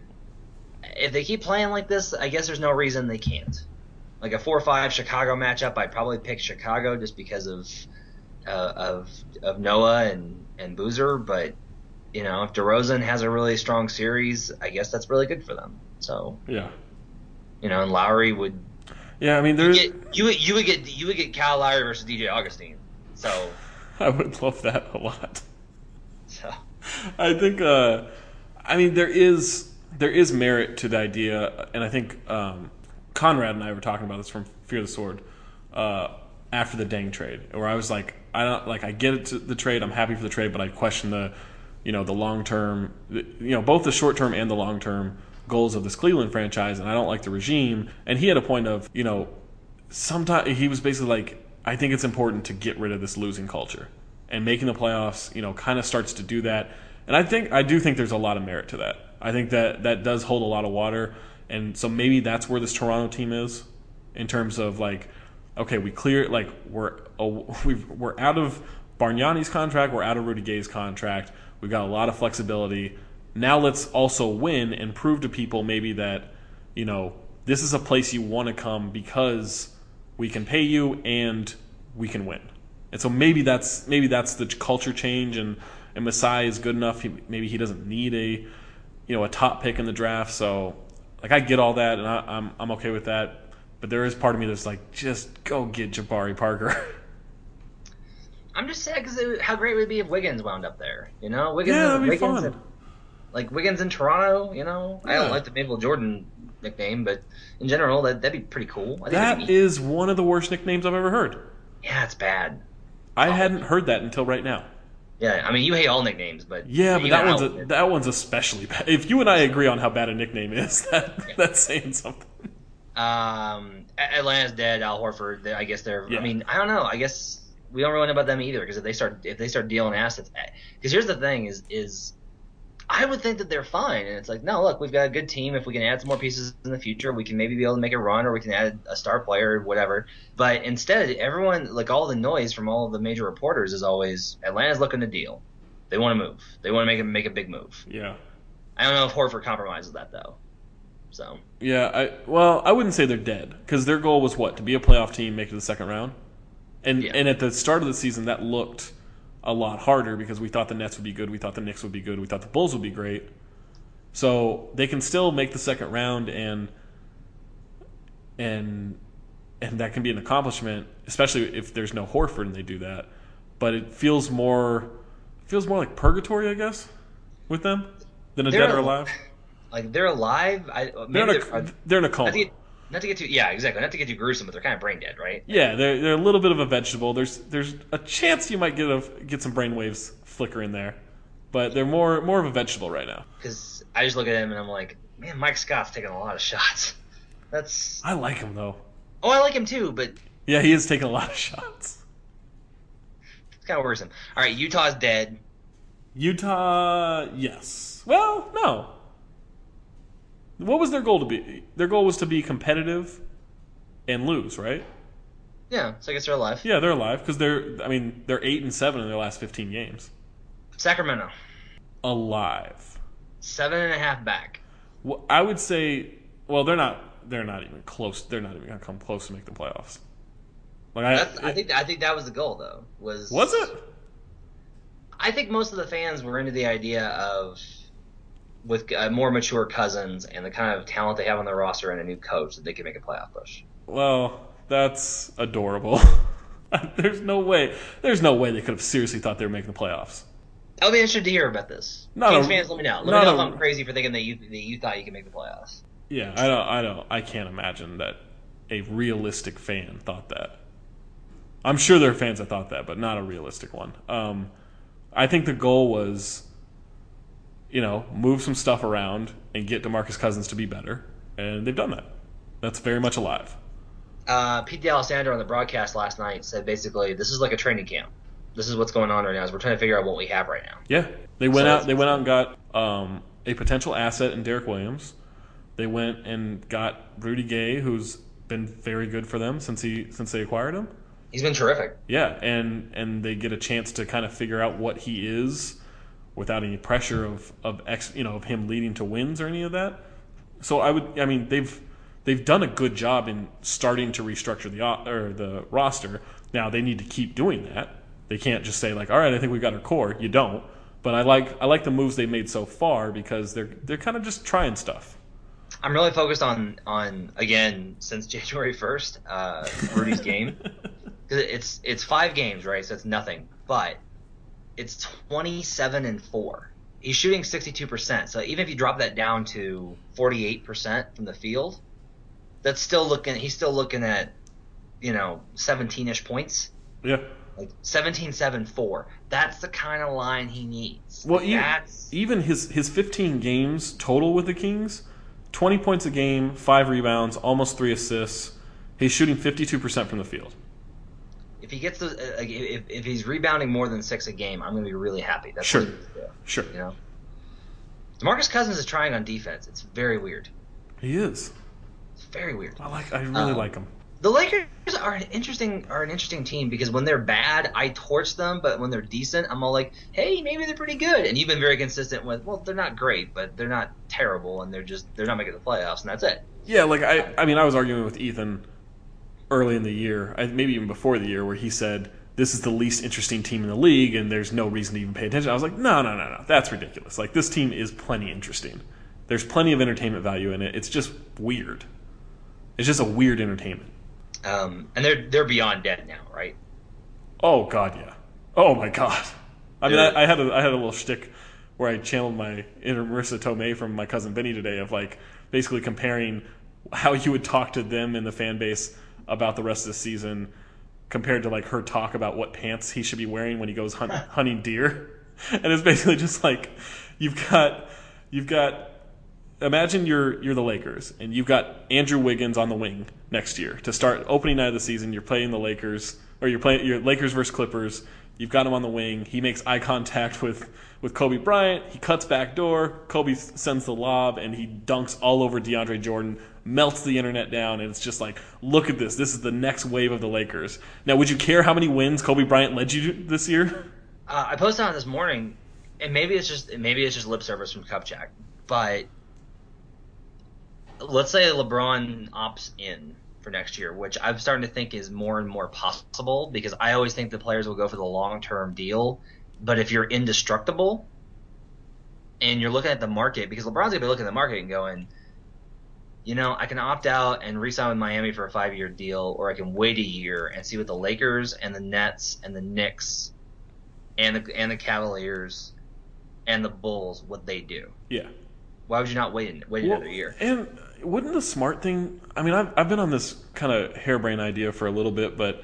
if they keep playing like this, I guess there's no reason they can't. Like a four five Chicago matchup, I'd probably pick Chicago just because of uh, of of Noah and and Boozer, but you know, if DeRozan has a really strong series, I guess that's really good for them. So Yeah. you know, and Lowry would Yeah, I mean, you, there's. get, you would you would get you would get Kyle Lowry versus D J Augustine. So I would love that a lot. so. I think, uh, I mean, there is there is merit to the idea, and I think um, Conrad and I were talking about this from Fear the Sword uh, after the Deng trade, where I was like, I don't like, I get it to the trade, I'm happy for the trade, but I question the, you know, the long term, you know, both the short term and the long term goals of this Cleveland franchise, and I don't like the regime. And he had a point of, you know, sometimes he was basically like, I think it's important to get rid of this losing culture. And making the playoffs, you know, kind of starts to do that. And I think I do think there's a lot of merit to that. I think that that does hold a lot of water. And so maybe that's where this Toronto team is in terms of like, okay, we clear like we're we've, we're out of Bargnani's contract, we're out of Rudy Gay's contract. We've got a lot of flexibility. Now let's also win and prove to people maybe that, you know, this is a place you want to come because we can pay you and we can win. And so maybe that's maybe that's the culture change, and, and Masai is good enough. He, maybe he doesn't need a you know a top pick in the draft. So like I get all that, and I, I'm I'm okay with that. But there is part of me that's like, just go get Jabari Parker. I'm just sad because how great it would be if Wiggins wound up there. You know, Wiggins. Yeah, that'd be Wiggins fun. and- like Wiggins in Toronto. You know, I Yeah. don't like the Mabel Jordan nickname, but in general, that that'd be pretty cool. I think that'd That be, is one of the worst nicknames I've ever heard. yeah, it's bad. I hadn't heard that until right now. Yeah, I mean, you hate all nicknames, but Yeah, but even that one's Al- a, that one's especially bad. If you and I agree on how bad a nickname is, that Yeah. that's saying something. Um, A- Atlanta's dead. Al Horford. they- I guess they're. Yeah. I mean, I don't know. I guess we don't really know about them either because if they start if they start dealing assets, because here's the thing: is is I would think that they're fine, and it's like, no, look, we've got a good team. If we can add some more pieces in the future, we can maybe be able to make a run, or we can add a star player, or whatever. But instead, everyone, like all the noise from all of the major reporters, is always Atlanta's looking to deal. They want to move. They want to make a make a big move. Yeah. I don't know if Horford compromises that though. So. Yeah. I well, I wouldn't say they're dead because their goal was what, to be a playoff team, make it to the second round, and Yeah. and at the start of the season that looked a lot harder because we thought the Nets would be good, we thought the Knicks would be good, we thought the Bulls would be great. So they can still make the second round, and and and that can be an accomplishment, especially if there's no Horford and they do that. But it feels more feels more like purgatory, I guess, with them than a They're dead or al- alive. Like they're alive. I They're maybe in a, they're, are- they're in a not coma. to get not to get too yeah exactly not to get too gruesome, but they're kind of brain dead, right? Yeah, they're they're a little bit of a vegetable. There's there's a chance you might get a get some brainwaves flicker in there, but they're more more of a vegetable right now. Because I just look at him and I'm like, man, Mike Scott's taking a lot of shots. That's I like him though. oh, I like him too, but Yeah, he is taking a lot of shots. it's kind of worrisome. All right, Utah's dead. Utah, yes. Well, no. What was their goal to be? Their goal was to be competitive and lose, right? Yeah, so I guess they're alive. Yeah, they're alive because they're. I mean, they're eight and seven in their last fifteen games. Sacramento, Alive. seven and a half back. Well, I would say. Well, they're not. They're not even close. They're not even gonna come close to make the playoffs. Like I, That's, I think I think that was the goal though. Was was it? I think most of the fans were into the idea of with uh, more mature Cousins and the kind of talent they have on their roster and a new coach that they could make a playoff push. Well, that's adorable. There's no way. There's no way they could have seriously thought they were making the playoffs. I'll be interested to hear about this. Not Kings a- fans, let me know. Let me not know if a- I'm crazy for thinking that you that you thought you could make the playoffs. Yeah, I don't. I don't. I can't imagine that a realistic fan thought that. I'm sure there are fans that thought that, but not a realistic one. Um, I think the goal was, you know, move some stuff around and get DeMarcus Cousins to be better, and they've done that. That's very much alive. Uh, Pete D'Alessandro on the broadcast last night said basically this is like a training camp. This is what's going on right now. Is we're trying to figure out what we have right now. Yeah, they went So out. it's- They went out and got um, a potential asset in Derek Williams. They went and got Rudy Gay, who's been very good for them since he since they acquired him. He's been terrific. Yeah, and and they get a chance to kind of figure out what he is without any pressure of of ex, you know of him leading to wins or any of that. So I would, I mean, they've they've done a good job in starting to restructure the o- or the roster. Now they need to keep doing that. They can't just say like, all right, I think we got our core. You don't. But I like I like the moves they've made so far because they're they're kind of just trying stuff. I'm really focused on on again since January first, uh, Rudy's game. 'Cause it's it's five games, right? So it's nothing, but it's twenty-seven and four. He's shooting sixty-two percent. So even if you drop that down to forty-eight percent from the field, that's still looking. He's still looking at, you know, seventeen-ish points, Yeah. like seventeen, seven, four. That's the kind of line he needs. Well, even, that's even his his fifteen games total with the Kings, twenty points a game, five rebounds, almost three assists. He's shooting fifty-two percent from the field. if he gets the uh, if if he's rebounding more than six a game, I'm going to be really happy. That's Sure. what he needs to do, Sure. You know, DeMarcus Cousins is trying on defense. It's very weird. He is. It's very weird. I like. I really Um, like him. The Lakers are an interesting are an interesting team because when they're bad, I torch them, but when they're decent, I'm all like, hey, maybe they're pretty good. And you've been very consistent with, well, they're not great, but they're not terrible, and they're just they're not making the playoffs, and that's it. Yeah, like I. I mean, I was arguing with Ethan early in the year, I- maybe even before the year, where he said this is the least interesting team in the league, and there's no reason to even pay attention. I was like, no, no, no, no, that's ridiculous. Like this team is plenty interesting. There's plenty of entertainment value in it. It's just weird. It's just a weird entertainment. Um, and they're they're beyond dead now, right? Oh God, yeah. Oh my God. I mean, Yeah. I, I had a I had a little shtick where I channeled my inner Marissa Tomei from my cousin Vinny today of like basically comparing how you would talk to them in the fan base about the rest of the season compared to like her talk about what pants he should be wearing when he goes hunt, hunting deer, and it's basically just like you've got you've got. Imagine you're you're the Lakers and you've got Andrew Wiggins on the wing next year to start opening night of the season. You're playing the Lakers, or you're playing your Lakers versus Clippers. You've got him on the wing. He makes eye contact with, with Kobe Bryant. He cuts back door. Kobe sends the lob and he dunks all over DeAndre Jordan, melts the internet down, and it's just like, look at this. This is the next wave of the Lakers. Now, would you care how many wins Kobe Bryant led you to this year? Uh, I posted on this morning and maybe it's just maybe it's just lip service from Kupchak, but let's say LeBron opts in for next year, which I'm starting to think is more and more possible because I always think the players will go for the long-term deal. But if you're indestructible and you're looking at the market, because LeBron's going to be looking at the market and going, you know, I can opt out and re-sign with Miami for a five-year deal, or I can wait a year and see what the Lakers and the Nets and the Knicks and the, and the Cavaliers and the Bulls, what they do. Yeah. Why would you not wait, wait well, another year? And wouldn't the smart thing – I mean, I've, I've been on this kind of harebrained idea for a little bit, but,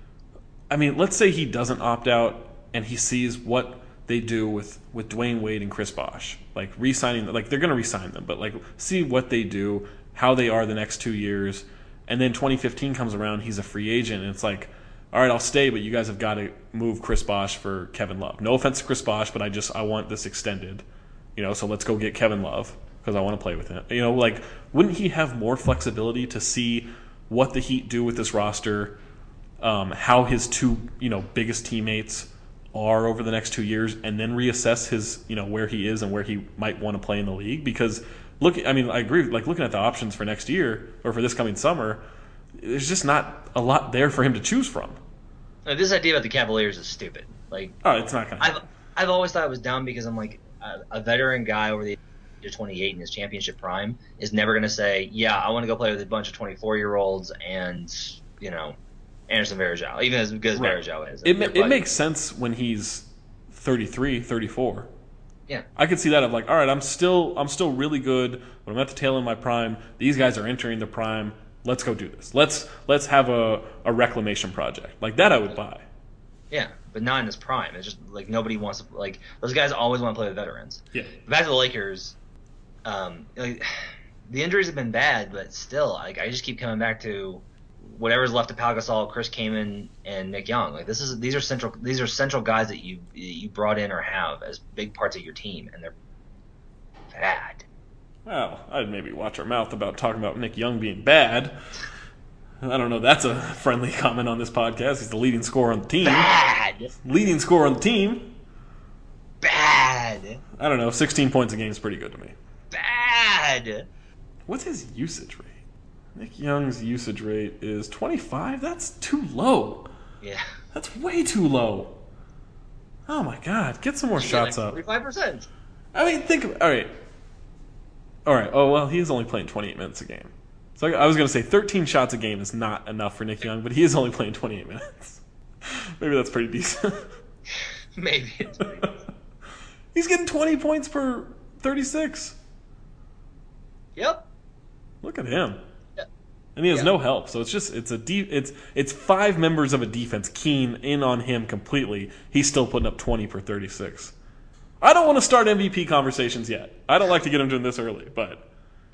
I mean, let's say he doesn't opt out and he sees what they do with, with Dwayne Wade and Chris Bosh. Like, re-signing – like, they're going to re-sign them, but, like, see what they do, how they are the next two years. And then twenty fifteen comes around, he's a free agent, and it's like, all right, I'll stay, but you guys have got to move Chris Bosh for Kevin Love. No offense to Chris Bosh, but I just – I want this extended. You know, so let's go get Kevin Love because I want to play with him. You know, like, wouldn't he have more flexibility to see what the Heat do with this roster, um, how his two, you know, biggest teammates are over the next two years, and then reassess his, you know, where he is and where he might want to play in the league? Because look, I mean, I agree. Like, looking at the options for next year or for this coming summer, there's just not a lot there for him to choose from. This idea about the Cavaliers is stupid. Like, oh, it's not going to. I've I've always thought it was dumb because I'm like, a veteran guy over the age of twenty-eight in his championship prime is never going to say, yeah, I want to go play with a bunch of twenty-four-year-olds and, you know, Anderson Varejao, even as good as right. Varejao is. It, ma- it makes sense when he's thirty-three, thirty-four. Yeah. I could see that of like, all right, I'm still I'm still really good, but I'm at the tail end of my prime. These guys are entering the prime. Let's go do this. Let's let's have a, a reclamation project. Like that I would buy. Yeah, but not in his prime. It's just like nobody wants to like those guys always want to play with veterans. Yeah. Back to the Lakers, um, like, the injuries have been bad, but still, like I just keep coming back to whatever's left of Pau Gasol, Chris Kaman, and Nick Young. Like this is these are central these are central guys that you you brought in or have as big parts of your team, and they're bad. Well, I'd maybe watch our mouth about talking about Nick Young being bad. I don't know. That's a friendly comment on this podcast. He's the leading scorer on the team. Bad. Leading scorer on the team. Bad. I don't know. sixteen points a game is pretty good to me. Bad. What's his usage rate? Nick Young's usage rate is twenty-five. That's too low. Yeah. That's way too low. Oh my God! Get some more shots like up. forty-five percent. I mean, think. Of, all right. All right. Oh well, he's only playing twenty-eight minutes a game. So I was going to say thirteen shots a game is not enough for Nick Young, but he is only playing twenty-eight minutes. Maybe that's pretty decent. Maybe it's pretty decent. He's getting twenty points per thirty-six. Yep. Look at him. Yep. And he has yep. no help. So it's just it's a de- it's it's five members of a defense keen in on him completely. He's still putting up twenty per thirty-six. I don't want to start M V P conversations yet. I don't like to get him doing this early, but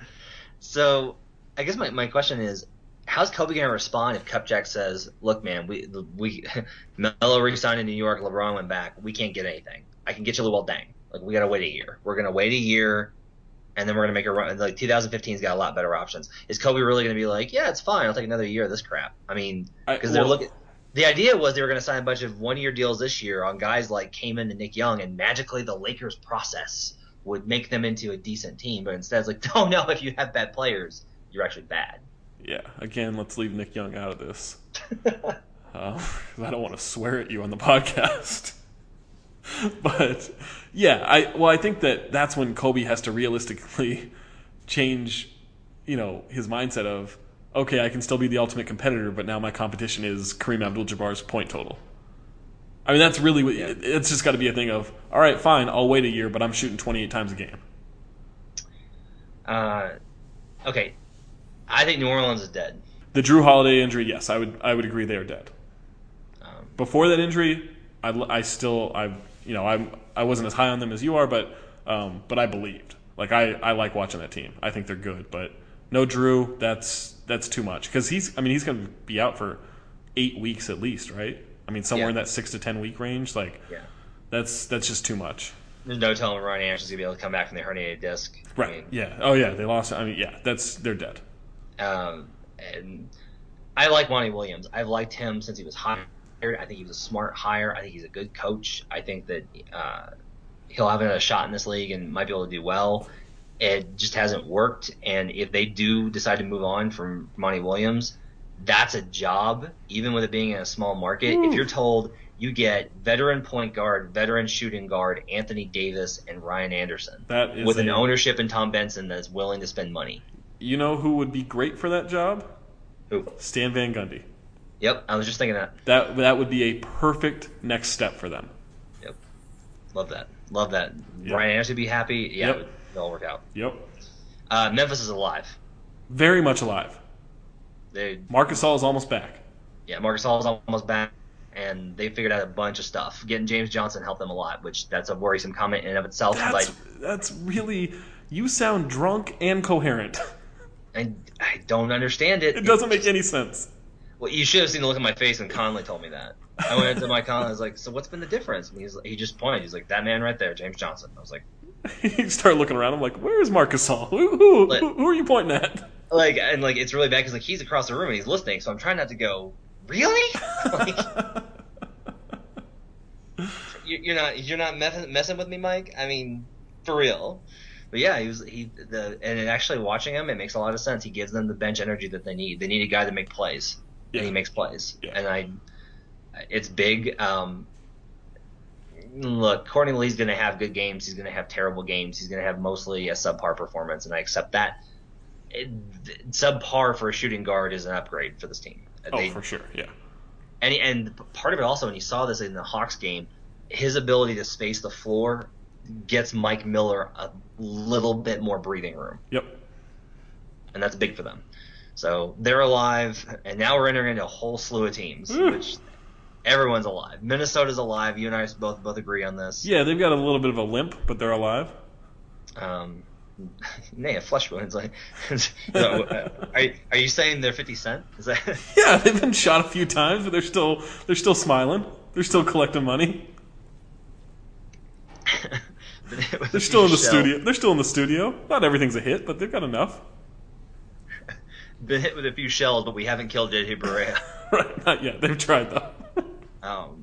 so I guess my, my question is, how's Kobe going to respond if Kupchak says, look, man, we we Melo re-signed in New York, LeBron went back, we can't get anything. I can get you Luol Deng. Like, we got to wait a year. We're going to wait a year, and then we're going to make a run. Like, twenty fifteen's got a lot better options. Is Kobe really going to be like, yeah, it's fine, I'll take another year of this crap? I mean, because they're looking – the idea was they were going to sign a bunch of one-year deals this year on guys like Kaman and Nick Young, and magically the Lakers process would make them into a decent team. But instead it's like, oh, no, if you have bad players – you're actually bad. Yeah. Again, let's leave Nick Young out of this. uh, I don't want to swear at you on the podcast. But yeah, I well, I think that that's when Kobe has to realistically change, you know, his mindset of, okay, I can still be the ultimate competitor, but now my competition is Kareem Abdul-Jabbar's point total. I mean, that's really what it's just got to be a thing of, all right, fine, I'll wait a year, but I'm shooting twenty-eight times a game. Uh, okay. I think New Orleans is dead. The Drew Holiday injury, yes, I would I would agree they are dead. Um, Before that injury, I, I still I you know I I wasn't as high on them as you are, but um, but I believed. Like I, I like watching that team. I think they're good, but no Drew, that's that's too much because he's I mean he's going to be out for eight weeks at least, right? I mean somewhere yeah. in that six to ten week range. Like yeah. that's that's just too much. There's no telling Ronnie Anderson's gonna be able to come back from the herniated disc. Right. I mean, yeah. Oh yeah. They lost. I mean yeah. That's they're dead. Um, and I like Monty Williams. I've liked him since he was hired. I think he was a smart hire. I think he's a good coach. I think that uh, he'll have a shot in this league and might be able to do well. It just hasn't worked. And if they do decide to move on from Monty Williams, that's a job, even with it being in a small market. Ooh. If you're told you get veteran point guard, veteran shooting guard, Anthony Davis, and Ryan Anderson, that is with a, an ownership in Tom Benson that's willing to spend money. You know who would be great for that job? Who? Stan Van Gundy. Yep, I was just thinking that. That that would be a perfect next step for them. Yep, love that. Love that. Yep. Ryan Anderson would be happy. Yeah, yep. it would all work out. Yep. Uh, Memphis is alive. Very much alive. They, Marc Gasol is almost back. Yeah, Marc Gasol is almost back, and they figured out a bunch of stuff. Getting James Johnson helped them a lot, which that's a worrisome comment in and of itself. That's, like, that's really – you sound drunk and coherent. And I don't understand it. It doesn't make any sense. Well, you should have seen the look on my face when Conley told me that. I went into my Conley, I was like, so what's been the difference? And he's, he just pointed. He's like, that man right there, James Johnson. I was like – You start looking around. I'm like, where's Marc Gasol? Who, who, like, who, who are you pointing at? Like, and like, it's really bad because like he's across the room and he's listening, so I'm trying not to go, really? Like, you're not you're not messing with me, Mike? I mean, for real. But yeah, he was he the and actually watching him, it makes a lot of sense. He gives them the bench energy that they need. They need a guy to make plays, yeah. and he makes plays. Yeah. And I, it's big. Um, look, Courtney Lee's going to have good games. He's going to have terrible games. He's going to have mostly a subpar performance, and I accept that. It, subpar for a shooting guard is an upgrade for this team. Oh, they, for sure, yeah. And and part of it also, when you saw this in the Hawks game, his ability to space the floor gets Mike Miller a little bit more breathing room. Yep. And that's big for them. So they're alive, and now we're entering into a whole slew of teams, mm. which everyone's alive. Minnesota's alive. You and I both both agree on this. Yeah, they've got a little bit of a limp, but they're alive. Um, nay, a flesh wound. Like, you know, are are you saying they're fifty Cent? Is that? Yeah, they've been shot a few times, but they're still they're still smiling. They're still collecting money. They're still in the shell. studio. They're still in the studio. Not everything's a hit, but they've got enough. Been hit with a few shells, but we haven't killed J J Barea. Right, not yet. They've tried though. um,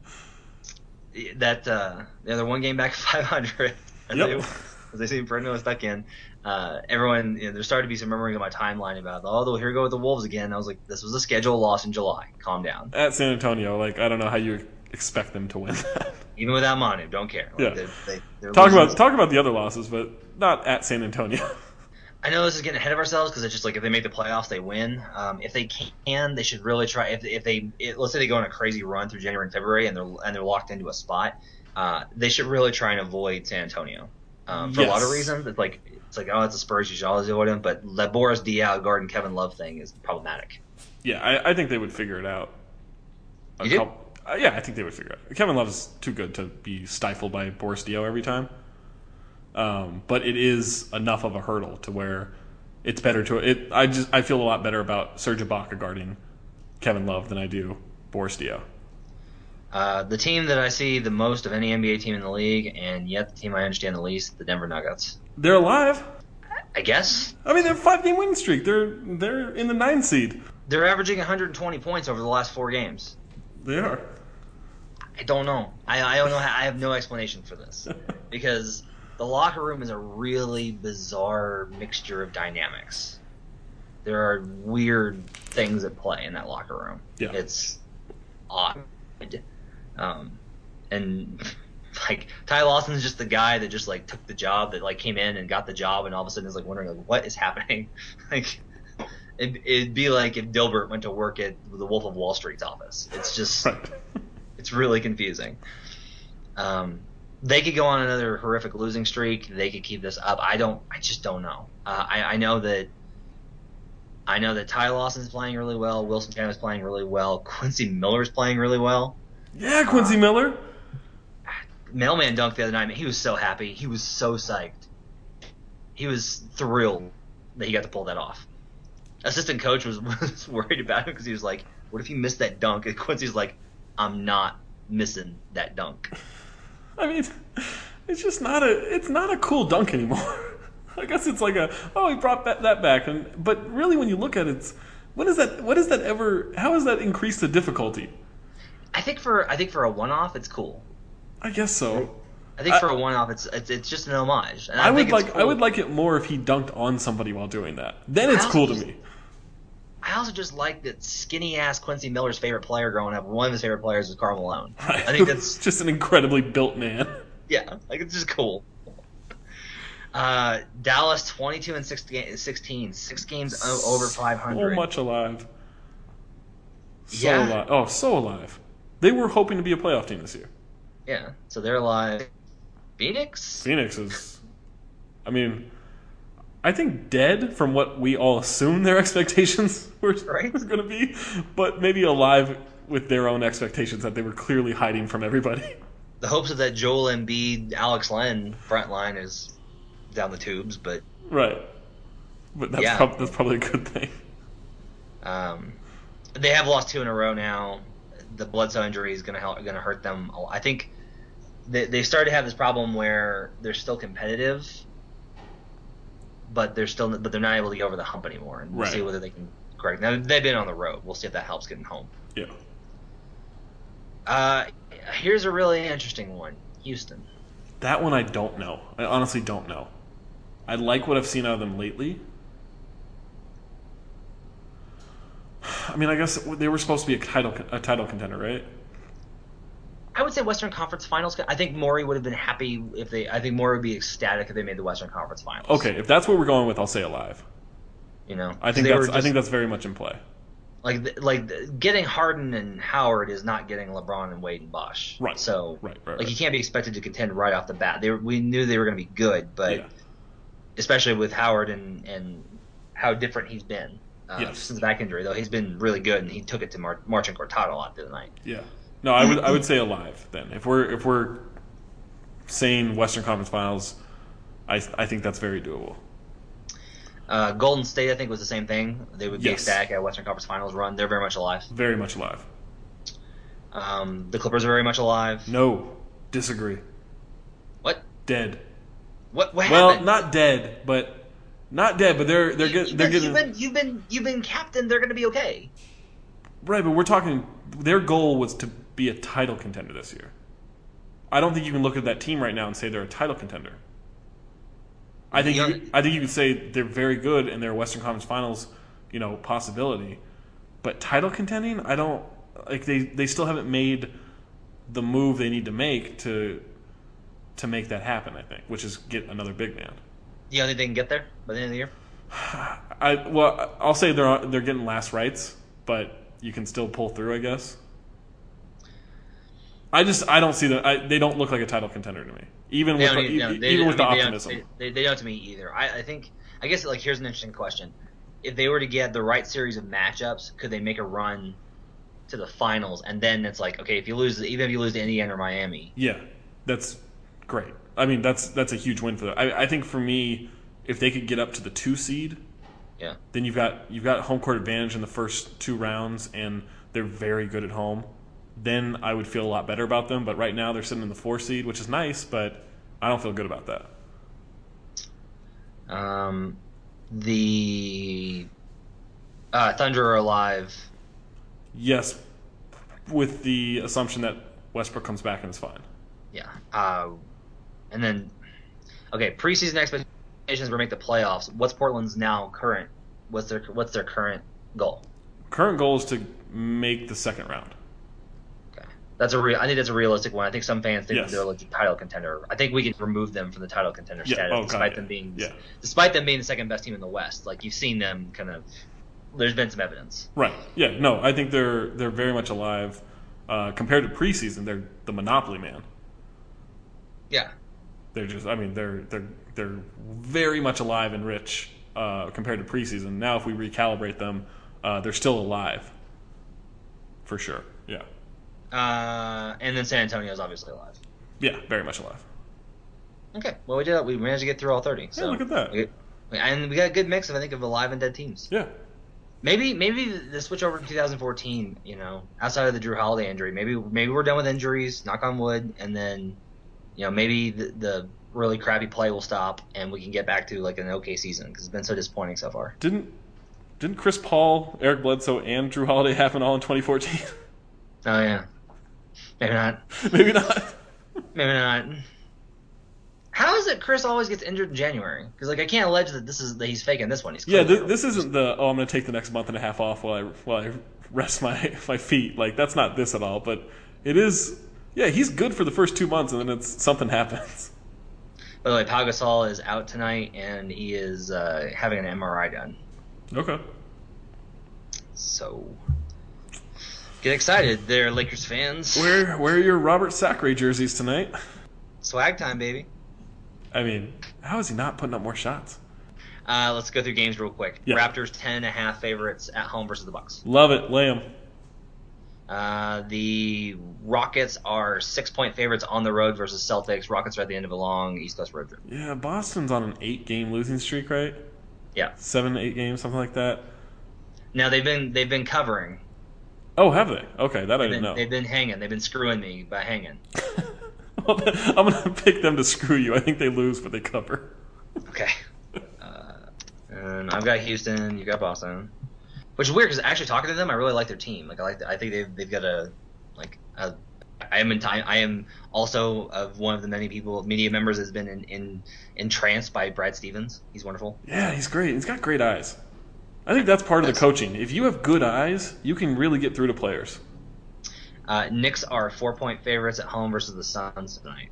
that uh, yeah, they're one game back five hundred. Yep. As they see Fernando stuck in, uh, everyone, you know, there started to be some murmuring on my timeline about, oh, here we go with the Wolves again. I was like, this was a scheduled loss in July. Calm down. At San Antonio, like I don't know how you expect them to win that. Even without Manu, don't care. Like, yeah. They're, they, they're talk about talk about the other losses, but not at San Antonio. I know this is getting ahead of ourselves because it's just like if they make the playoffs, they win. Um, if they can, they should really try. If if they it, let's say they go on a crazy run through January and February and they're and they're locked into a spot, uh, they should really try and avoid San Antonio. Um, for yes. a lot of reasons, it's like it's like oh, it's the Spurs, you should always avoid them. But the Boris Diaw, Gordon, Kevin Love thing is problematic. Yeah, I, I think they would figure it out. A You do? couple, uh, yeah, I think they would figure it out. Kevin Love is too good to be stifled by Boris Diaw every time. Um, but it is enough of a hurdle to where it's better to it. I just I feel a lot better about Serge Ibaka guarding Kevin Love than I do Boris Diaw. Uh, the team that I see the most of any N B A team in the league, and yet the team I understand the least, the Denver Nuggets. They're alive. I guess. I mean, they're a five-game winning streak. They're they're in the nine seed. They're averaging one hundred twenty points over the last four games. They are. I don't know. I, I don't know. How, I have no explanation for this because the locker room is a really bizarre mixture of dynamics. There are weird things at play in that locker room. Yeah. It's odd. Um, and like Ty Lawson's just the guy that just like took the job, that like came in and got the job, and all of a sudden is like wondering like what is happening. Like it, it'd be like if Dilbert went to work at the Wolf of Wall Street's office. It's just Right. It's really confusing. Um, they could go on another horrific losing streak. They could keep this up. I don't. I just don't know. Uh, I, I know that. I know that Ty Lawson's playing really well. Wilson Chandler's playing really well. Quincy Miller's playing really well. Yeah, Quincy uh, Miller. Mailman dunked the other night. Man, he was so happy. He was so psyched. He was thrilled that he got to pull that off. Assistant coach was, was worried about him because he was like, "What if he missed that dunk?" And Quincy's like, "I'm not missing that dunk." I mean, it's just not a. It's not a cool dunk anymore. I guess it's like a, oh, he brought that, that back, and but really, when you look at it, it's, what is that? What is that ever? How has that increased the difficulty? I think for I think for a one-off, it's cool. I guess so. I think I, for a one-off, it's it's, it's just an homage. And I, I would think like it's cool. I would like it more if he dunked on somebody while doing that. Then it's cool to just, me. I also just like that skinny ass Quincy Miller's favorite player growing up. One of his favorite players was Karl Malone. Right. I think that's just an incredibly built man. Yeah, like it's just cool. Uh, Dallas twenty-two and sixteen, six games over five hundred. So much alive. So Yeah. alive. Oh, so alive. They were hoping to be a playoff team this year. Yeah, so they're alive. Phoenix? Phoenix is, I mean, I think dead from what we all assume their expectations were, Right. were going to be, but maybe alive with their own expectations that they were clearly hiding from everybody. The hopes of that Joel Embiid, Alex Len front line is down the tubes, but Right. But that's, Yeah. prob- that's probably a good thing. um, they have lost two in a row now. The Bledsoe injury is going to help, going to hurt them. I think they they started to have this problem where they're still competitive, but they're still but they're not able to get over the hump anymore. And we'll Right. see whether they can correct. Now they've been on the road. We'll see if that helps getting home. Yeah. Uh, here's a really interesting one: Houston. That one I don't know. I honestly don't know. I like what I've seen out of them lately. I mean, I guess they were supposed to be a title a title contender, right? I would say Western Conference Finals. I think Morey would have been happy if they. I think Morey would be ecstatic if they made the Western Conference Finals. Okay, if that's what we're going with, I'll say alive. You know, I think they that's were I just- think that's very much in play. like like getting Harden and Howard is not getting LeBron and Wade and Bosh. Right. So Right, right, like right. you can't be expected to contend right off the bat. They were, we knew they were going to be good, but Yeah. especially with Howard and and how different he's been uh, Yes. since the back injury, though he's been really good and he took it to Mar- March and Cortado a lot the other night. Yeah. No, I would I would say alive then. If we're if we're saying Western Conference Finals, I I think that's very doable. Uh, Golden State, I think, was the same thing. They would be Yes. ecstatic at a Western Conference Finals run. They're very much alive. Very much alive. Um, the Clippers are very much alive. No, disagree. What? Dead. What? What Well, happened? not dead, but not dead, but they're they're You- good. you've, They're been, getting you've been you've been you've been captain. They're going to be okay. right, but we're talking. Their goal was to be a title contender this year. I don't think you can look at that team right now and say they're a title contender. I think You you, know- I think you can say they're very good and they're a Western Conference Finals, you know, possibility. But title contending, I don't like. They they still haven't made the move they need to make to to make that happen. I think, which is get another big man. You don't think they can get there by the end of the year? I well, I'll say they're they're getting last rights, but you can still pull through, I guess. I just I don't see them. I, they don't look like a title contender to me, even They with don't the, need- no, e- they- even I with mean, the they don't- optimism. They, they, they don't to me either. I, I think I guess like here's an interesting question: if they were to get the right series of matchups, could they make a run to the finals? And then it's like, okay, if you lose, even if you lose to Indiana or Miami, Yeah, that's great. I mean, that's that's a huge win for them. I, I think for me, if they could get up to the two seed, yeah, then you've got you've got home court advantage in the first two rounds, and they're very good at home. Then I would feel a lot better about them. But right now they're sitting in the four seed, which is nice, but I don't feel good about that. um, the uh, Thunder are alive. Yes, with the assumption that Westbrook comes back and is fine. Yeah. Uh, and then, okay, preseason expectations were make the playoffs. What's Portland's now current? What's their what's their current goal? Current goal is to make the second round. Okay, that's a real. I think that's a realistic one. I think some fans think Yes. they're a legit title contender. I think we can remove them from the title contender Yeah, status, oh, God, despite yeah. them being Yeah. despite them being the second best team in the West. Like you've seen them kind of. There's been some evidence. Right. Yeah. No, I think they're they're very much alive. Uh, compared to preseason, they're the monopoly man. Yeah. They're just. I mean, they're they're they're very much alive and rich uh, compared to preseason. Now, if we recalibrate them, uh, they're still alive. For sure. Yeah. Uh, and then San Antonio is obviously alive. Yeah. Very much alive. Okay. Well, we did. We managed to get through all thirty. So look at that. We, and we got a good mix of I think of alive and dead teams. Yeah. Maybe maybe the switch over to two thousand fourteen, you know, outside of the Drew Holiday injury, maybe maybe we're done with injuries, knock on wood, and then, you know, maybe the, the really crappy play will stop and we can get back to like an okay season because it's been so disappointing so far. Didn't didn't Chris Paul, Eric Bledsoe, and Drew Holiday happen all in twenty fourteen? Oh yeah, maybe not, Maybe not. maybe not. How is it Chris always gets injured in January? Because like I can't allege that this is that he's faking this one. He's yeah. clearly Th- this isn't the oh I'm going to take the next month and a half off while I while I rest my my feet. Like that's not this at all. But it is. Yeah, he's good for the first two months, and then it's something happens. By the way, Pau Gasol is out tonight, and he is uh, having an M R I done. Okay. So get excited there, Lakers fans. Where where are your Robert Sacre jerseys tonight? Swag time, baby. I mean, how is he not putting up more shots? Uh, let's go through games real quick. Yeah. Raptors ten and a half favorites at home versus the Bucks. Love it, lay 'em. Uh, the Rockets are six-point favorites on the road versus Celtics. Rockets are at the end of a long East Coast road trip. Yeah, Boston's on an eight-game losing streak, right? Yeah. Seven, eight games, something like that. Now they've been they've been covering. Oh, have they? Okay, that I They've didn't been, know. they've been hanging. They've been screwing me by hanging. Well, I'm going to pick them to screw you. I think they lose, but they cover. Okay. Uh, and I've got Houston. You got Boston. Which is weird because actually talking to them, I really like their team. Like I like, I think they've they've got a like a. I am in time. I am also of one of the many people, media members, has been in, in entranced by Brad Stevens. He's wonderful. Yeah, he's great. He's got great eyes. I think that's part of the coaching. If you have good eyes, you can really get through to players. Uh, Knicks are four-point favorites at home versus the Suns tonight.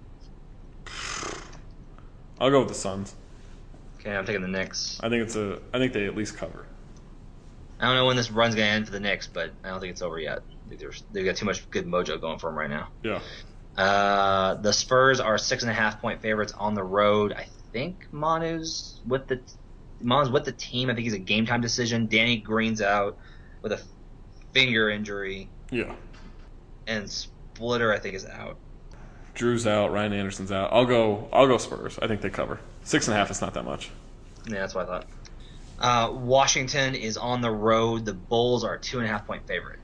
I'll go with the Suns. Okay, I'm taking the Knicks. I think it's a. I think they at least cover. I don't know when this run's going to end for the Knicks, but I don't think it's over yet. I think there's, they've got too much good mojo going for them right now. Yeah. Uh, the Spurs are six and a half point favorites on the road. I think Manu's with the Manu's with the team. I think he's a game time decision. Danny Green's out with a finger injury, Yeah. and Splitter I think is out. Drew's out. Ryan Anderson's out. I'll go. I'll go Spurs. I think they cover. Six and a half is not that much. Yeah, that's what I thought. Uh, Washington is on the road. The Bulls are a two and a half point favorite.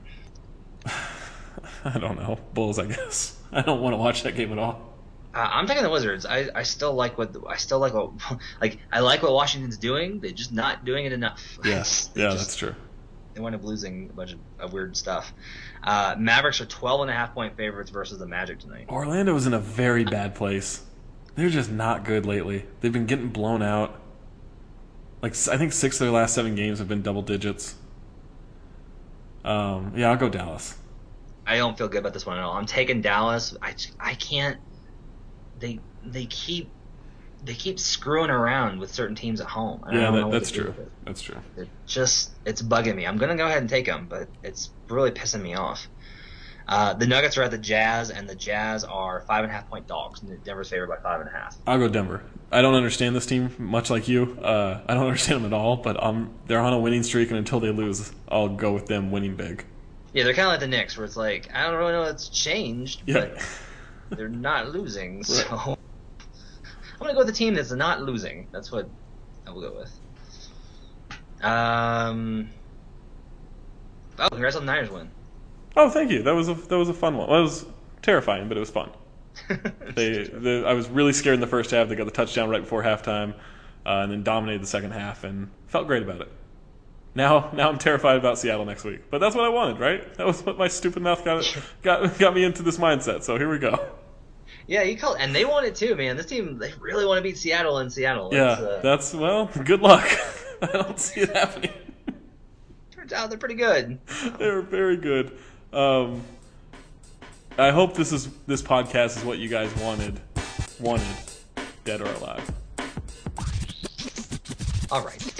I don't know. Bulls, I guess. I don't want to watch that game at all. Uh, I'm taking the Wizards. I, I still like what I still like what like I like what Washington's doing. They're just not doing it enough. Yeah, They yeah, just- that's true. They wind up losing a bunch of, of weird stuff. Uh, Mavericks are twelve and a half point favorites versus the Magic tonight. Orlando's in a very bad place. They're just not good lately. They've been getting blown out. Like I think six of their last seven games have been double digits. Um, yeah, I'll go Dallas. I don't feel good about this one at all. I'm taking Dallas. I, I can't. They they keep they keep screwing around with certain teams at home. I Yeah, don't know that, what that's to do true. with it. That's true. It just it's bugging me. I'm gonna go ahead and take them, but it's really pissing me off. Uh, the Nuggets are at the Jazz, and the Jazz are five and a half point dogs. Denver's favored by five and a half. I'll go Denver. I don't understand this team much like you. Uh, I don't understand them at all, but um, they're on a winning streak, and until they lose, I'll go with them winning big. Yeah, they're kind of like the Knicks, where it's like I don't really know what's changed, Yeah. but they're not losing. So I'm gonna go with the team that's not losing. That's what I will go with. Um. Oh, congrats on the Niners win. Oh, thank you. That was a that was a fun one. Well, it was terrifying, but it was fun. They, the, I was really scared in the first half. They got the touchdown right before halftime, uh, and then dominated the second half, and felt great about it. Now, now I'm terrified about Seattle next week. But that's what I wanted, right? That was what my stupid mouth got got got me into this mindset. So here we go. Yeah, you called, and they won it too, man. This team, they really want to beat Seattle in Seattle. Yeah, It's, uh, that's well. Good luck. I don't see it happening. turns out they're pretty good. They're very good. Um, I hope this is this podcast is what you guys wanted, wanted, dead or alive. All right.